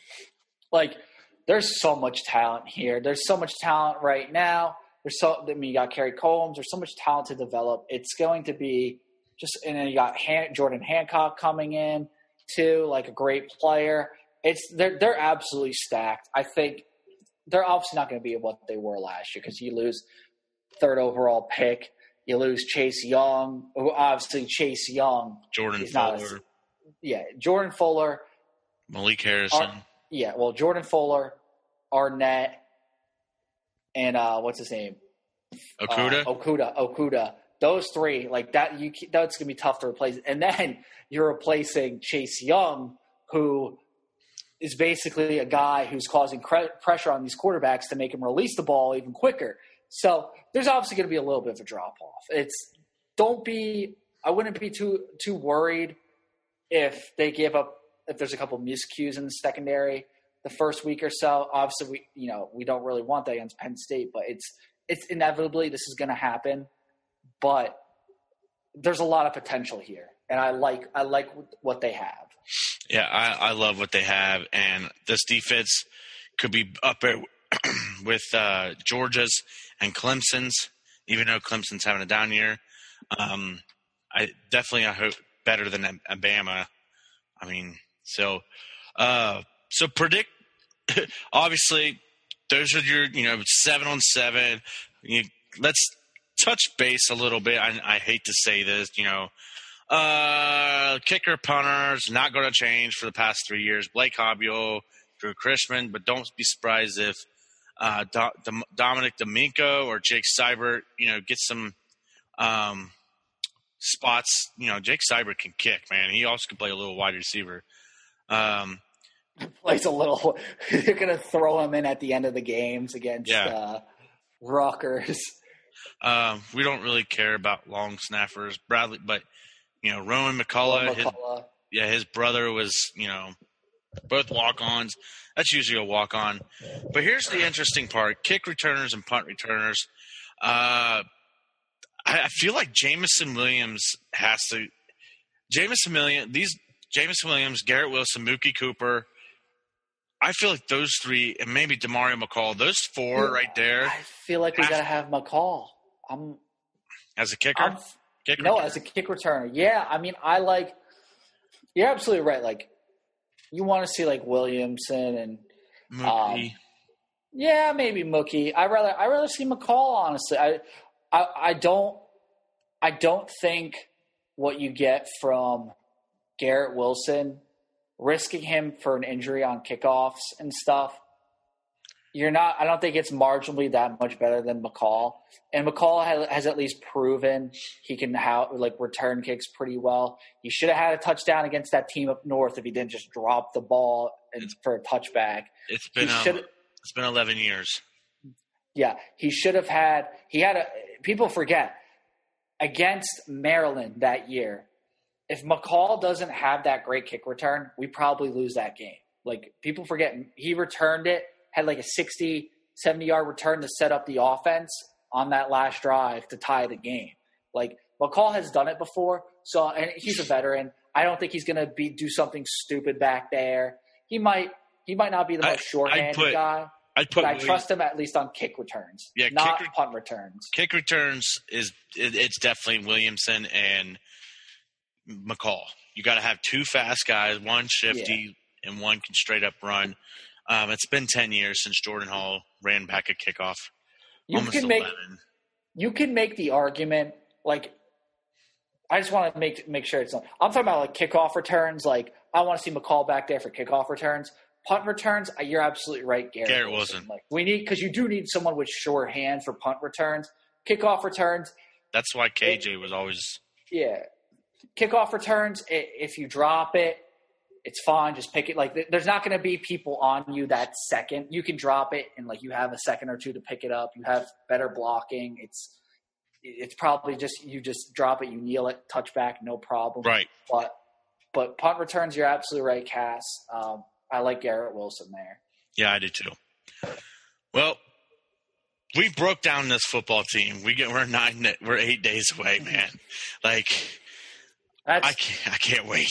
There's so much talent here. There's so much talent right now. You got Kerry Combs. There's so much talent to develop. It's going to be and then you got Jordan Hancock coming in, too, a great player. they're absolutely stacked. I think they're obviously not going to be what they were last year because you lose third overall pick. You lose Chase Young. Obviously, Chase Young. Jordan Fuller. Jordan Fuller. Malik Harrison. Jordan Fuller, Arnett, and what's his name? Okudah. Okudah. Those three, like that, that's gonna be tough to replace. And then you're replacing Chase Young, who is basically a guy who's causing pressure on these quarterbacks to make him release the ball even quicker. So there's obviously going to be a little bit of a drop off. I wouldn't be too worried if they give up, if there's a couple miscues in the secondary the first week or so. Obviously we don't really want that against Penn State, but it's inevitably this is going to happen. But there's a lot of potential here, and I like what they have. Yeah, I love what they have, and this defense could be up there with Georgia's and Clemson's, even though Clemson's having a down year. I hope better than Alabama. I mean, so predict. Obviously, those are your 7-on-7. Let's touch base a little bit. I hate to say this, kicker, punters, not going to change for the past 3 years. Blake Hobbio, Drew Chrisman, but don't be surprised if Dominic D'Amico or Jake Seibert, get some spots. Jake Seibert can kick, man. He also can play a little wide receiver. Plays a little. They're going to throw him in at the end of the games against Rutgers. We don't really care about long snappers, Bradley, but Rowan McCullough, his brother was, both walk-ons. That's usually a walk-on. But here's the interesting part: kick returners and punt returners. I feel like Jameson Williams, Garrett Wilson, Mookie Cooper. I feel like those three, and maybe Demario McCall, those four right there. I feel like we got to have McCall. As a kicker? As a kick returner. Yeah, I mean, you're absolutely right. Like, you want to see, like, Williamson and Mookie. Maybe Mookie. I rather see McCall, honestly. I don't think what you get from Garrett Wilson, risking him for an injury on kickoffs and stuff, I don't think it's marginally that much better than McCall. And McCall has at least proven he can return kicks pretty well. He should have had a touchdown against that team up north if he didn't just drop the ball for a touchback. It's been 11 years. Yeah, he should have had – people forget, against Maryland that year, if McCall doesn't have that great kick return, we probably lose that game. Like, people forget, he returned it, had like a 60, 70-yard return to set up the offense on that last drive to tie the game. Like, McCall has done it before, and he's a veteran. I don't think he's going to do something stupid back there. He might not be the most short-handed guy. But I trust him at least on kick returns, not punt returns. Kick returns it's definitely Williamson and McCall. You got to have two fast guys, one shifty and one can straight up run. It's been 10 years since Jordan Hall ran back a kickoff. You can make the argument, like, I just want to make sure it's not. I'm talking about like kickoff returns. Like, I want to see McCall back there for kickoff returns. Punt returns, you're absolutely right, Garrett Wilson. Like, because you do need someone with sure hands for punt returns. Kickoff returns. That's why KJ was always. Yeah. Kickoff returns, if you drop it, it's fine. Just pick it. Like, there's not going to be people on you that second. You can drop it, and like you have a second or two to pick it up. You have better blocking. It's probably just you just drop it, you kneel it, touchback, no problem. Right. But punt returns, you're absolutely right, Cass. I like Garrett Wilson there. Yeah, I do too. Well, we broke down this football team. We're 8 days away, man. Like. I can't wait.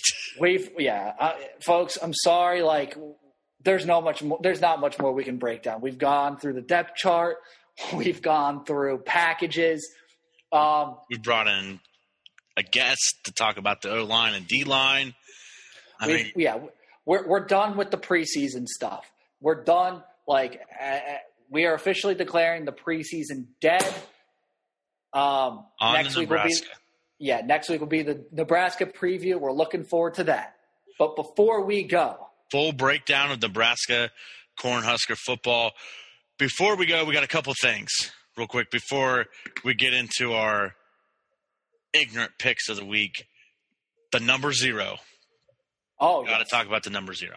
Folks, I'm sorry. Like, there's not much more we can break down. We've gone through the depth chart. We've gone through packages. We brought in a guest to talk about the O-line and D-line. we're done with the preseason stuff. We're done. Like we are officially declaring the preseason dead. Next week next week will be the Nebraska preview. We're looking forward to that. But before we go, full breakdown of Nebraska Cornhusker football. Before we go, we got a couple things real quick before we get into our ignorant picks of the week. The number 0. Oh, got to talk about the number 0.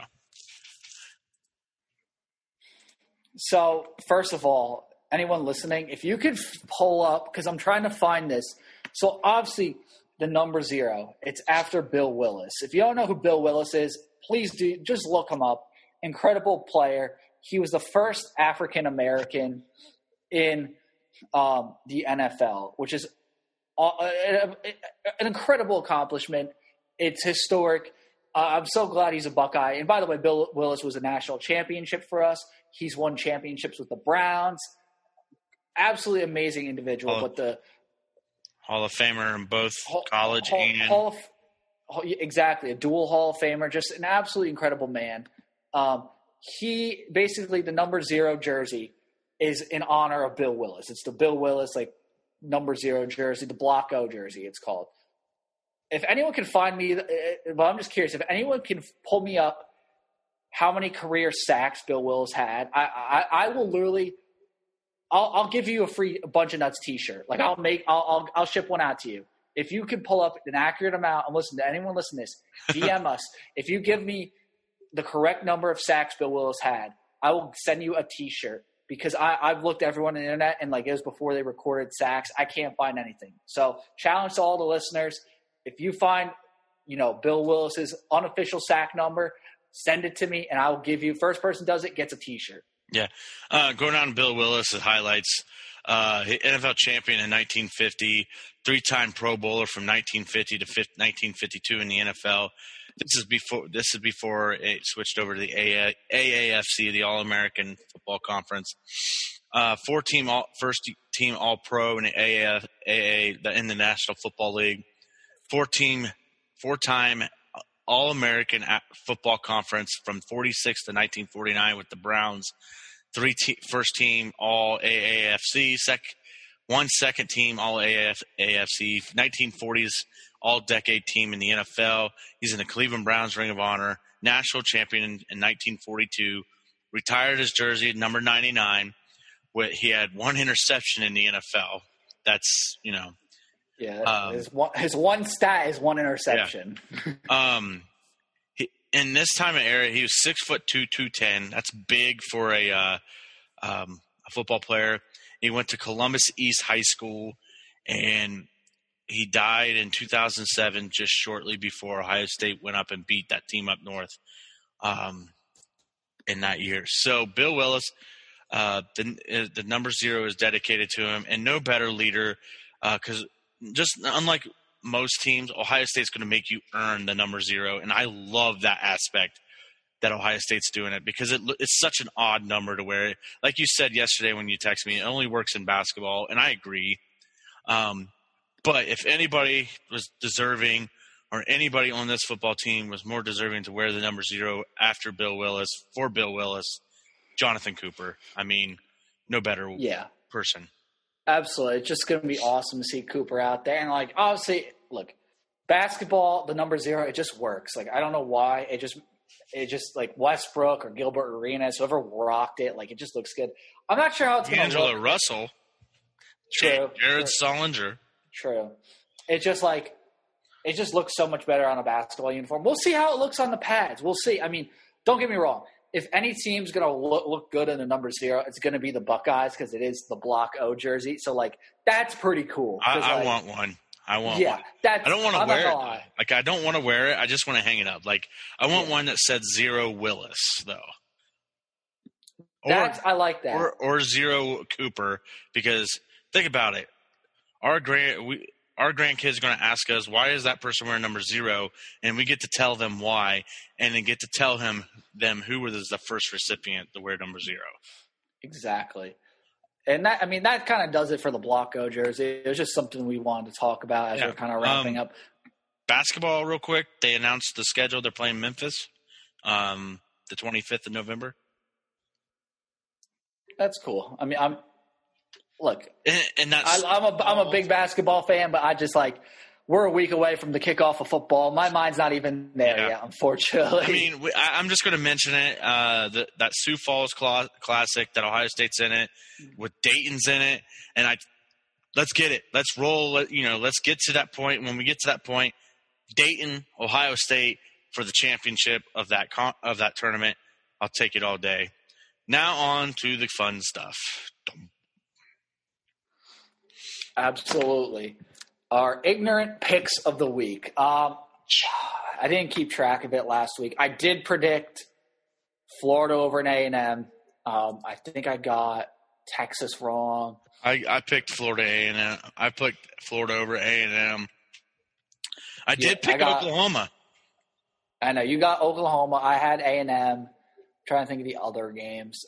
So, first of all, anyone listening, if you could pull up, because I'm trying to find this. So, obviously, the number 0, it's after Bill Willis. If you don't know who Bill Willis is, please do just look him up. Incredible player. He was the first African-American in the NFL, which is an incredible accomplishment. It's historic. I'm so glad he's a Buckeye. And by the way, Bill Willis was a national championship for us. He's won championships with the Browns. Absolutely amazing individual. But the Hall of Famer in both college and exactly, a dual Hall of Famer. Just an absolutely incredible man. He basically, the number 0 jersey is in honor of Bill Willis. It's the Bill Willis number 0 jersey, the Block O jersey. It's called. If anyone can find me, well, I'm just curious. If anyone can pull me up how many career sacks Bill Willis had, I will literally. I'll give you a bunch of nuts T-shirt. Like I'll ship one out to you if you can pull up an accurate amount. And listen to anyone listen to this. DM us if you give me the correct number of sacks Bill Willis had. I will send you a T-shirt because I've looked everyone on the internet and it was before they recorded sacks. I can't find anything. So challenge to all the listeners: if you find Bill Willis's unofficial sack number, send it to me and I will give you. First person does it gets a T-shirt. Yeah. Going on to Bill Willis, the highlights. NFL champion in 1950, 3-time Pro Bowler from 1950 to 1952 in the NFL. This is before it switched over to the AAFC, the All-American Football Conference. First team All-Pro in the in the National Football League. Four-time All-American Football Conference from 46 to 1949 with the Browns. First team All-AAFC, second team All-AFC, 1940s All-Decade team in the NFL. He's in the Cleveland Browns Ring of Honor, national champion in 1942, retired his jersey at number 99. He had one interception in the NFL. That's, Yeah, his one stat is one interception. Yeah. In this time of era, he was 6'2", 210. That's big for a football player. He went to Columbus East High School, and he died in 2007, just shortly before Ohio State went up and beat that team up north in that year. So Bill Willis, the number 0 is dedicated to him, and no better leader because just unlike most teams, Ohio State's going to make you earn the number 0, and I love that aspect that Ohio State's doing it because it's such an odd number to wear. Like you said yesterday when you texted me, it only works in basketball, and I agree. But if anybody was deserving or anybody on this football team was more deserving to wear the number 0 after Bill Willis, for Bill Willis, Jonathan Cooper. I mean, no better person. Absolutely. It's just going to be awesome to see Cooper out there. And, obviously, look, basketball, the number 0, it just works. I don't know why. It just Westbrook or Gilbert Arenas, whoever rocked it, it just looks good. I'm not sure how it's going to look. D'Angelo Russell. True. Jared Solinger. True. It just looks so much better on a basketball uniform. We'll see how it looks on the pads. We'll see. I mean, don't get me wrong. If any team's going to look good in the number 0, it's going to be the Buckeyes because it is the Block O jersey. So, that's pretty cool. I want one. I want one. I don't want to wear it. I don't want to wear it. I just want to hang it up. I want one that said 0 Willis, though. I like that. Or 0 Cooper because think about it. Our grandkids are going to ask us, why is that person wearing number 0? And we get to tell them why, and then get to tell them who was the first recipient to wear number 0. Exactly. And that kind of does it for the Block O jersey. It was just something we wanted to talk about as we're kind of wrapping up. Basketball real quick. They announced the schedule. They're playing Memphis the 25th of November. That's cool. I mean, I'm that's I'm a big basketball fan, but I just we're a week away from the kickoff of football. My mind's not even there yet, unfortunately. I mean, I'm just going to mention it. That Sioux Falls Classic, that Ohio State's in it, with Dayton's in it, and let's get it. Let's roll. Let's get to that point. When we get to that point, Dayton, Ohio State for the championship of that tournament. I'll take it all day. Now on to the fun stuff. Absolutely. Our ignorant picks of the week. I didn't keep track of it last week. I did predict Florida over an A&M. I think I got Texas wrong. I picked Florida A&M. I picked Florida over A&M. I did pick Oklahoma. I know. You got Oklahoma. I had A&M. Trying to think of the other games.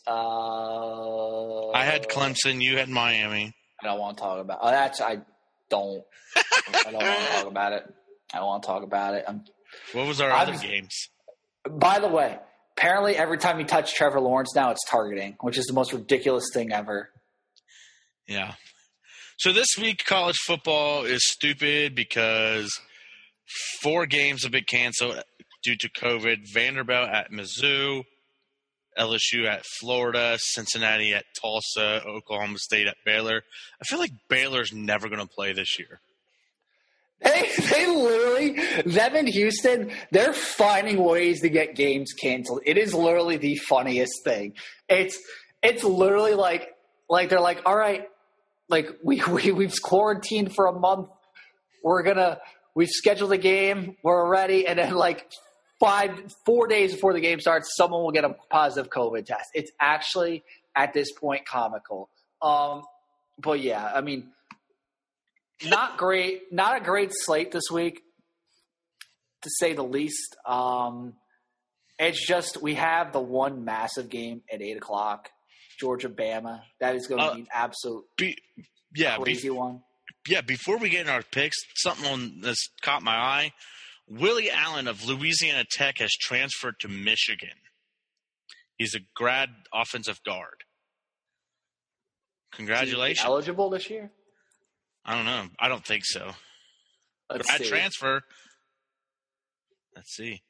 I had Clemson. You had Miami. I don't want to talk about I don't want to talk about it. I don't want to talk about it. What was our other games? By the way, apparently every time you touch Trevor Lawrence now it's targeting, which is the most ridiculous thing ever. Yeah. So this week college football is stupid because 4 games have been canceled due to COVID. Vanderbilt at Mizzou, LSU at Florida, Cincinnati at Tulsa, Oklahoma State at Baylor. I feel like Baylor's never going to play this year. They literally, them in Houston, they're finding ways to get games canceled. It is literally the funniest thing. It's literally like they're like, all right, we've quarantined for a month. We've scheduled a game. We're ready. And then 4 days before the game starts, someone will get a positive COVID test. It's actually, at this point, comical. But yeah, I mean, not great. Not a great slate this week, to say the least. It's just we have the one massive game at 8 o'clock, Georgia-Bama. That is going to be an absolute crazy one. Yeah, before we get in our picks, something that's caught my eye. Willie Allen of Louisiana Tech has transferred to Michigan. He's a grad offensive guard. Congratulations. Is he eligible this year? I don't know. I don't think so. Let's grad see. transfer. Let's see.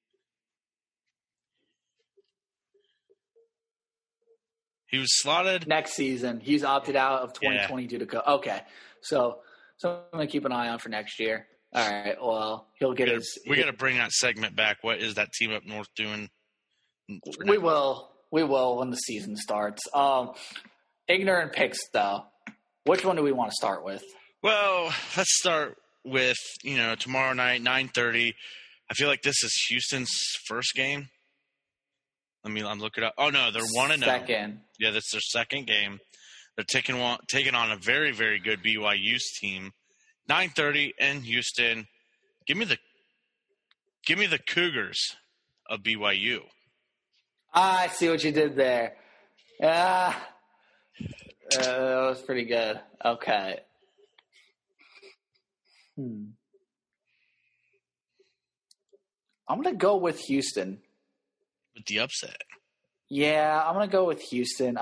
He was slotted next season. He's opted out of 2020 due to COVID. Okay. So I'm going to keep an eye on for next year. All right. Well, he'll get we got to bring that segment back. What is that team up north doing? We will when the season starts. Ignorant picks, though. Which one do we want to start with? Well, let's start with, tomorrow night, 9:30. I feel like this is Houston's first game. I'm looking it up. Oh, no, they're 1-0. Second. Yeah, that's their second game. They're taking on a very, very good BYU's team. 9:30 in Houston. Give me the Cougars of BYU. I see what you did there. That was pretty good. Okay. I'm going to go with Houston. With the upset. Yeah, I'm going to go with Houston.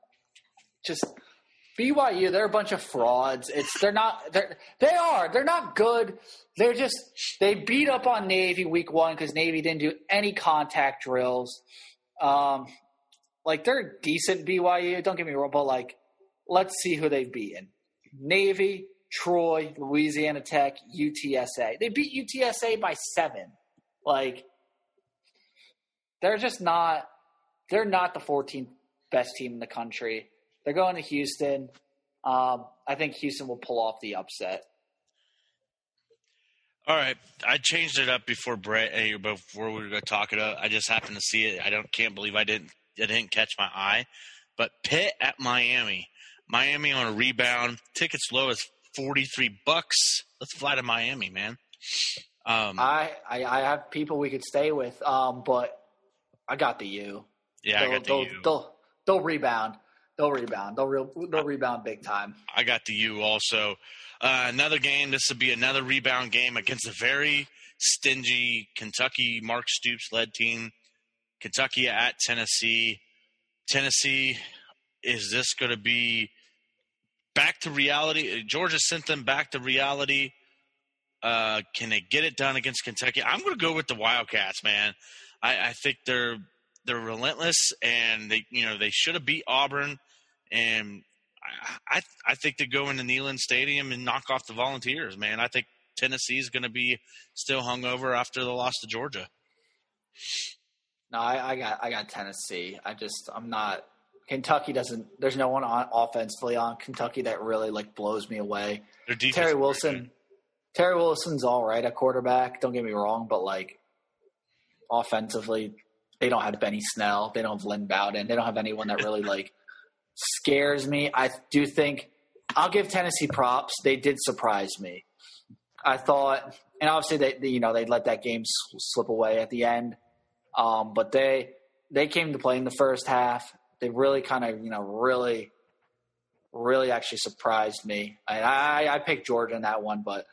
BYU, they're a bunch of frauds. They're not good. They beat up on Navy week 1 because Navy didn't do any contact drills. They're decent BYU. Don't get me wrong, but let's see who they've beaten. Navy, Troy, Louisiana Tech, UTSA. They beat UTSA by 7. They're just not. They're not the 14th best team in the country. They're going to Houston. I think Houston will pull off the upset. All right. I changed it up before we were going to talk it up. I just happened to see it. Can't believe I didn't catch my eye. But Pitt at Miami. Miami on a rebound. Tickets low as $43. Let's fly to Miami, man. I have people we could stay with, but I got the U. Yeah, I got the U. They'll rebound. They'll rebound big time. I got the U also. Another game. This will be another rebound game against a very stingy Kentucky Mark Stoops led team. Kentucky at Tennessee. Tennessee, is this going to be back to reality? Georgia sent them back to reality. Can they get it done against Kentucky? I'm going to go with the Wildcats, man. I think they're relentless, and they should have beat Auburn, and I think they go into Neyland Stadium and knock off the Volunteers, man. I think Tennessee's going to be still hungover after the loss to Georgia. No, I got Tennessee. I'm not. Kentucky doesn't. There's no one offensively on Kentucky that really blows me away. Terry Wilson's all right at quarterback. Don't get me wrong, but offensively, they don't have Benny Snell. They don't have Lynn Bowden. They don't have anyone that really scares me. I do think I'll give Tennessee props. They did surprise me. I thought, and obviously they let that game slip away at the end. But they came to play in the first half. They really kind of, really actually surprised me. I picked Georgia in that one, but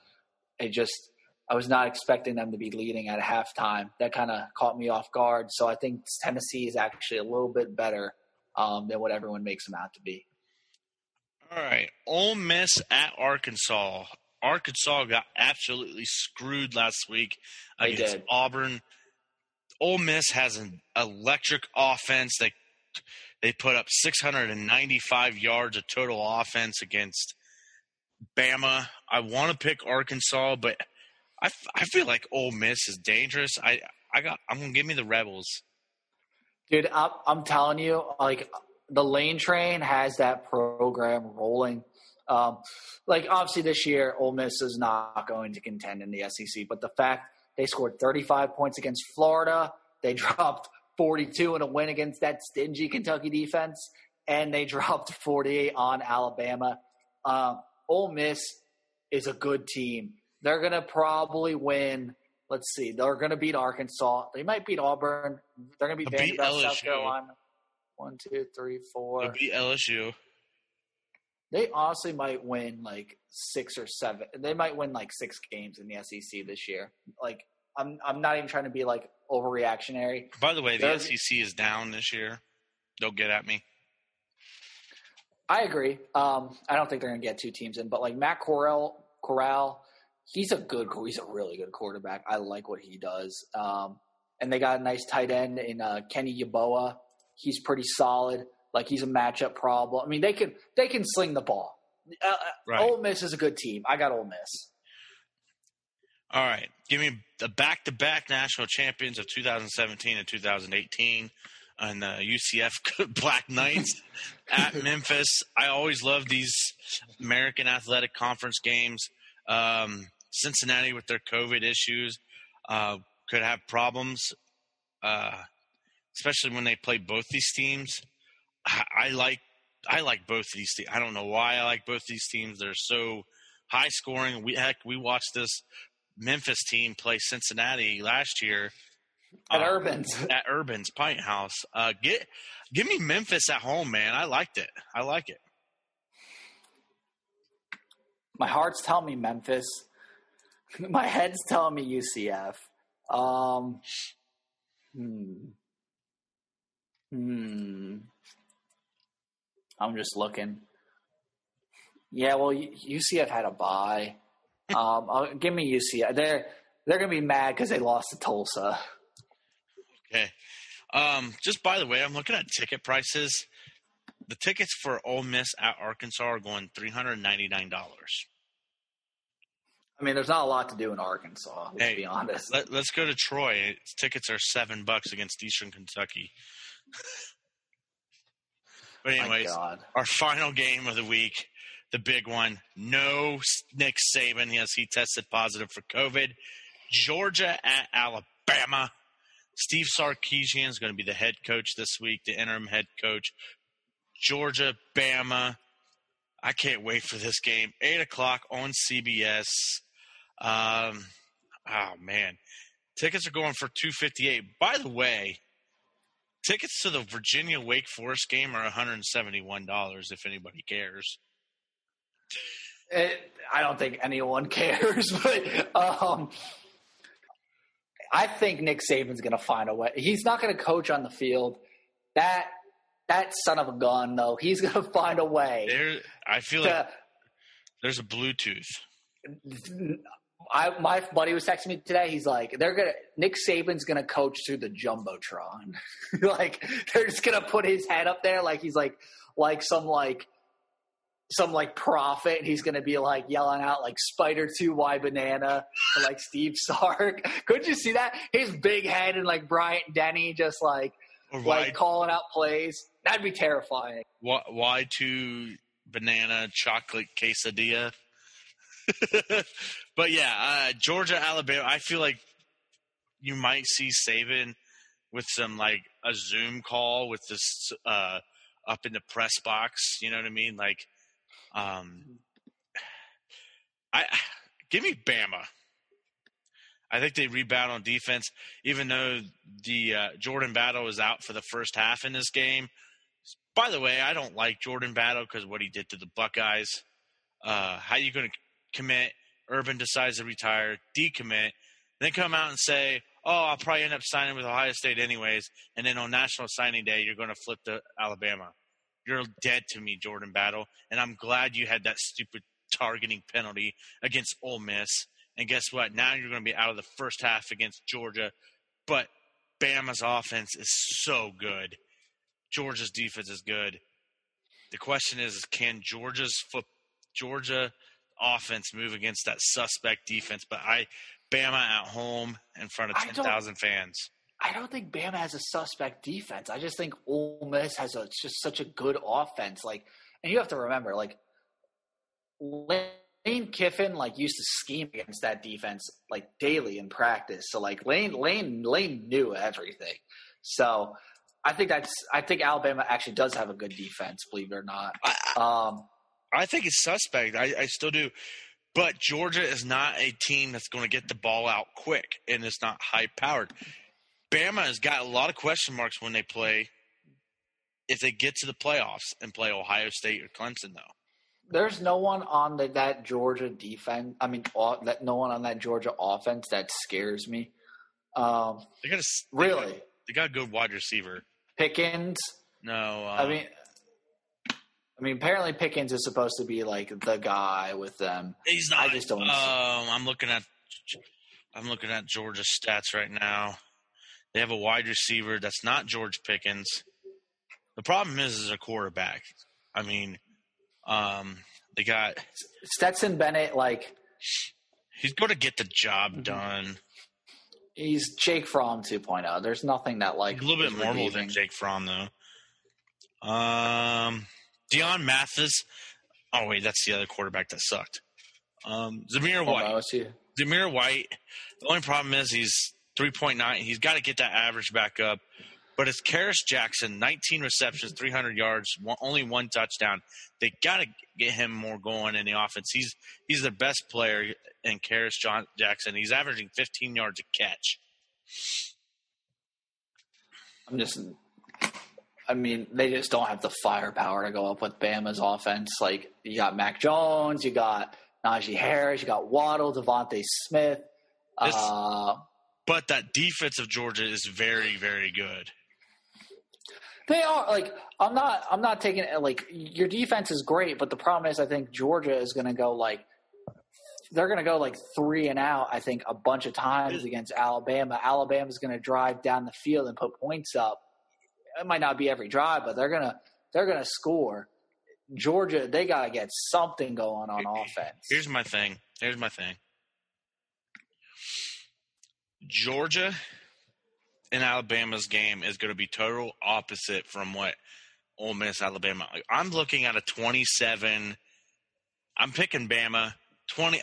I was not expecting them to be leading at halftime. That kind of caught me off guard. So I think Tennessee is actually a little bit better than what everyone makes them out to be. All right. Ole Miss at Arkansas. Arkansas got absolutely screwed last week against Auburn. Ole Miss has an electric offense. They put up 695 yards of total offense against Bama. I want to pick Arkansas, but I feel like Ole Miss is dangerous. I'm gonna give me the Rebels. Dude, I'm telling you, the Lane Train has that program rolling. Obviously this year, Ole Miss is not going to contend in the SEC, but the fact they scored 35 points against Florida, they dropped 42 in a win against that stingy Kentucky defense, and they dropped 48 on Alabama. Ole Miss is a good team. They're going to probably win. Let's see. They're going to beat Arkansas. They might beat Auburn. They're going to beat Vanderbilt, South Carolina. 1, 2, 3, 4. They'll beat LSU. They honestly might win 6 or 7. They might win 6 games in the SEC this year. I'm not even trying to be overreactionary. By the way, the SEC is down this year. Don't get at me. I agree. I don't think they're going to get 2 teams in, but Matt Corral, he's a really good quarterback. I like what he does. And they got a nice tight end in Kenny Yeboah. He's pretty solid. He's a matchup problem. I mean, they can sling the ball. Right. Ole Miss is a good team. I got Ole Miss. All right. Give me the back-to-back national champions of 2017 and 2018 and the UCF Black Knights at Memphis. I always love these American Athletic Conference games. Cincinnati with their COVID issues could have problems, especially when they play both these teams. I like both these teams. I don't know why I like both these teams. They're so high scoring. We watched this Memphis team play Cincinnati last year at Urban's Pint House. Give me Memphis at home, man. I liked it. I like it. My heart's telling me Memphis. My head's telling me UCF. I'm just looking. Yeah, well, UCF had a bye. Give me UCF. They're going to be mad because they lost to Tulsa. Okay. Just by the way, I'm looking at ticket prices. The tickets for Ole Miss at Arkansas are going $399. I mean, there's not a lot to do in Arkansas, let's be honest. Let's go to Troy. Tickets are $7 against Eastern Kentucky. But anyways, our final game of the week, the big one. No Nick Saban. Yes, he tested positive for COVID. Georgia at Alabama. Steve Sarkisian is going to be the head coach this week, the interim head coach. Georgia, Bama. I can't wait for this game. 8 o'clock on CBS. Oh, man. Tickets are going for $258. By the way, tickets to the Virginia Wake Forest game are $171 if anybody cares. I don't think anyone cares, but I think Nick Saban's going to find a way. He's not going to coach on the field. That son of a gun, though, he's going to find a way. I feel like there's a Bluetooth. My buddy was texting me today. He's like, Nick Saban's going to coach through the Jumbotron. Like, they're just going to put his head up there like he's like some prophet. He's going to be like yelling out like Spider 2 Y banana to like Steve Sark. Couldn't you see that? His big head and like Bryant Denny just like calling out plays. That'd be terrifying. Y2 banana chocolate quesadilla. But yeah, Georgia, Alabama. I feel like you might see Saban with some like a Zoom call with this up in the press box. You know what I mean? Like, give me Bama. I think they rebound on defense, even though the Jordan Battle is out for the first half in this game. By the way, I don't like Jordan Battle because what he did to the Buckeyes. How you going to commit? Urban decides to retire, decommit, then come out and say, "Oh, I'll probably end up signing with Ohio State anyways." And then on National Signing Day, you're going to flip to Alabama. You're dead to me, Jordan Battle. And I'm glad you had that stupid targeting penalty against Ole Miss. And guess what? Now you're going to be out of the first half against Georgia. But Bama's offense is so good. Georgia's defense is good. The question is can Georgia offense move against that suspect defense? But Bama at home in front of 10,000 fans. I don't think Bama has a suspect defense. I just think Ole Miss has just such a good offense. Like, and you have to remember, like, Lane Kiffin used to scheme against that defense like daily in practice. So like Lane knew everything. So I think Alabama actually does have a good defense, believe it or not. I think it's suspect. I still do. But Georgia is not a team that's going to get the ball out quick, and it's not high-powered. Bama has got a lot of question marks when they play, if they get to the playoffs and play Ohio State or Clemson, though. There's no one on that Georgia defense. I mean, no one on that Georgia offense that scares me. They got a good wide receiver. Pickens? No. I mean, apparently Pickens is supposed to be like the guy with them. He's not. I just don't. I'm looking at Georgia's stats right now. They have a wide receiver that's not George Pickens. The problem is a quarterback. I mean, they got Stetson Bennett. He's going to get the job done. He's Jake Fromm 2.0. There's nothing that a little bit more than Jake Fromm though. Deion Mathis. Oh wait, that's the other quarterback that sucked. Zamir White. Zamir White. The only problem is he's 3.9. He's got to get that average back up. But it's Karis Jackson, 19 receptions, 300 yards, only one touchdown. They got to get him more going in the offense. He's the best player in Karis Jackson. He's averaging 15 yards a catch. They just don't have the firepower to go up with Bama's offense. Like, you got Mac Jones, you got Najee Harris, you got Waddle, Devontae Smith. But that defense of Georgia is very, very good. They are I'm not taking it your defense is great, but the problem is I think Georgia is going to go they're going to go 3 and out. I think a bunch of times against Alabama. Alabama's going to drive down the field and put points up. It might not be every drive, but they're gonna score. Georgia, they got to get something going on offense. Here's my thing. Georgia and Alabama's game is going to be total opposite from what Ole Miss, Alabama. I'm looking at a 27. I'm picking Bama 20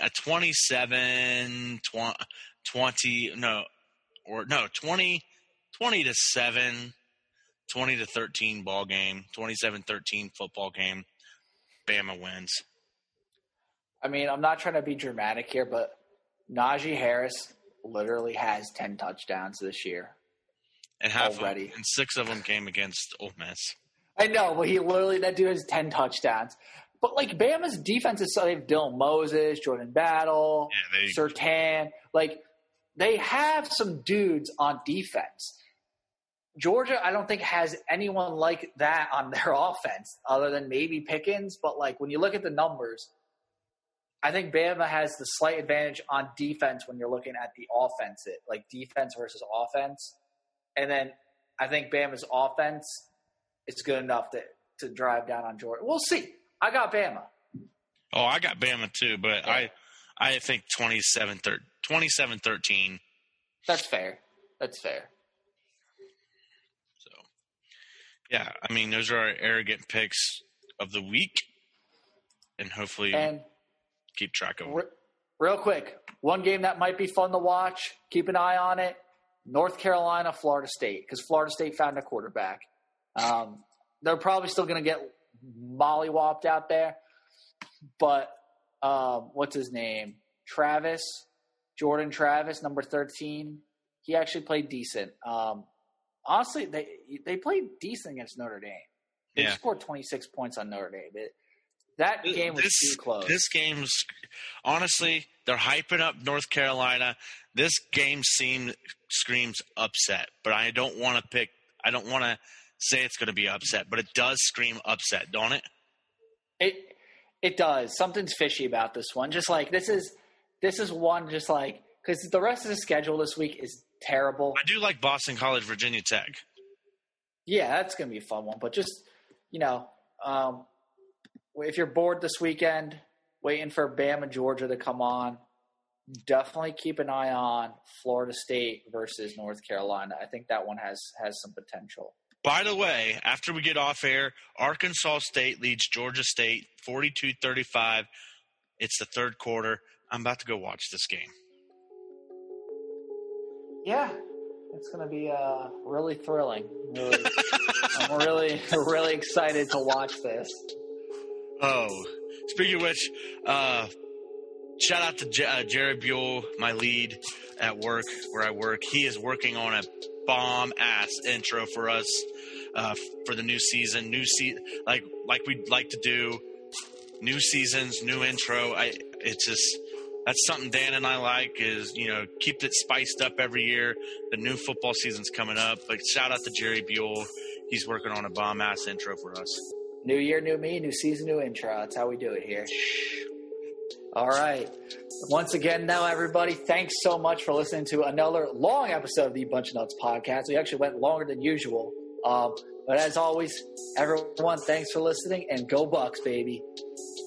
to 7, 20 to 13 ball game, 27-13 football game. Bama wins. I mean, I'm not trying to be dramatic here, but Najee Harris literally has 10 touchdowns this year. And half already. And 6 of them came against Ole Miss. I know, but that dude has 10 touchdowns. But Bama's defense is so they have Dylan Moses, Jordan Battle, Surtain. they have some dudes on defense. Georgia, I don't think, has anyone like that on their offense other than maybe Pickens. But, like, when you look at the numbers, I think Bama has the slight advantage on defense when you're looking at the offense, like defense versus offense. And then I think Bama's offense is good enough to drive down on Georgia. We'll see. I got Bama. Oh, I got Bama too, but yeah. I think 27-13. That's fair. So, yeah, I mean, those are our arrogant picks of the week, and hopefully keep track of them. Real quick, one game that might be fun to watch, keep an eye on it, North Carolina, Florida State, because Florida State found a quarterback. They're probably still going to get mollywopped out there, but what's his name? Jordan Travis, number 13. He actually played decent. Honestly, they played decent against Notre Dame. They scored 26 points on Notre Dame. That game was too close. This game's – honestly, they're hyping up North Carolina. This game screams upset, but I don't want to say it's going to be upset, but it does scream upset, don't it? It does. Something's fishy about this one. Just like this is one just like – because the rest of the schedule this week is terrible. I do like Boston College, Virginia Tech. Yeah, that's going to be a fun one. But just, if you're bored this weekend, waiting for Bama, Georgia to come on, definitely keep an eye on Florida State versus North Carolina. I think that one has some potential. By the way, after we get off air, Arkansas State leads Georgia State 42-35. It's the third quarter. I'm about to go watch this game. Yeah, it's going to be really thrilling. I'm really excited to watch this. Oh, speaking of which, shout out to Jared Buell, my lead at work where I work. He is working on a bomb-ass intro for us for the new season. Like we'd like to do new seasons, new intro. It's just that's something Dan and I like is, keep it spiced up every year. The new football season's coming up. But shout out to Jerry Buell. He's working on a bomb-ass intro for us. New year, new me, new season, new intro. That's how we do it here. All right. Once again, now, everybody, thanks so much for listening to another long episode of the Bunch of Nuts podcast. We actually went longer than usual. But as always, everyone, thanks for listening, and go Bucks, baby.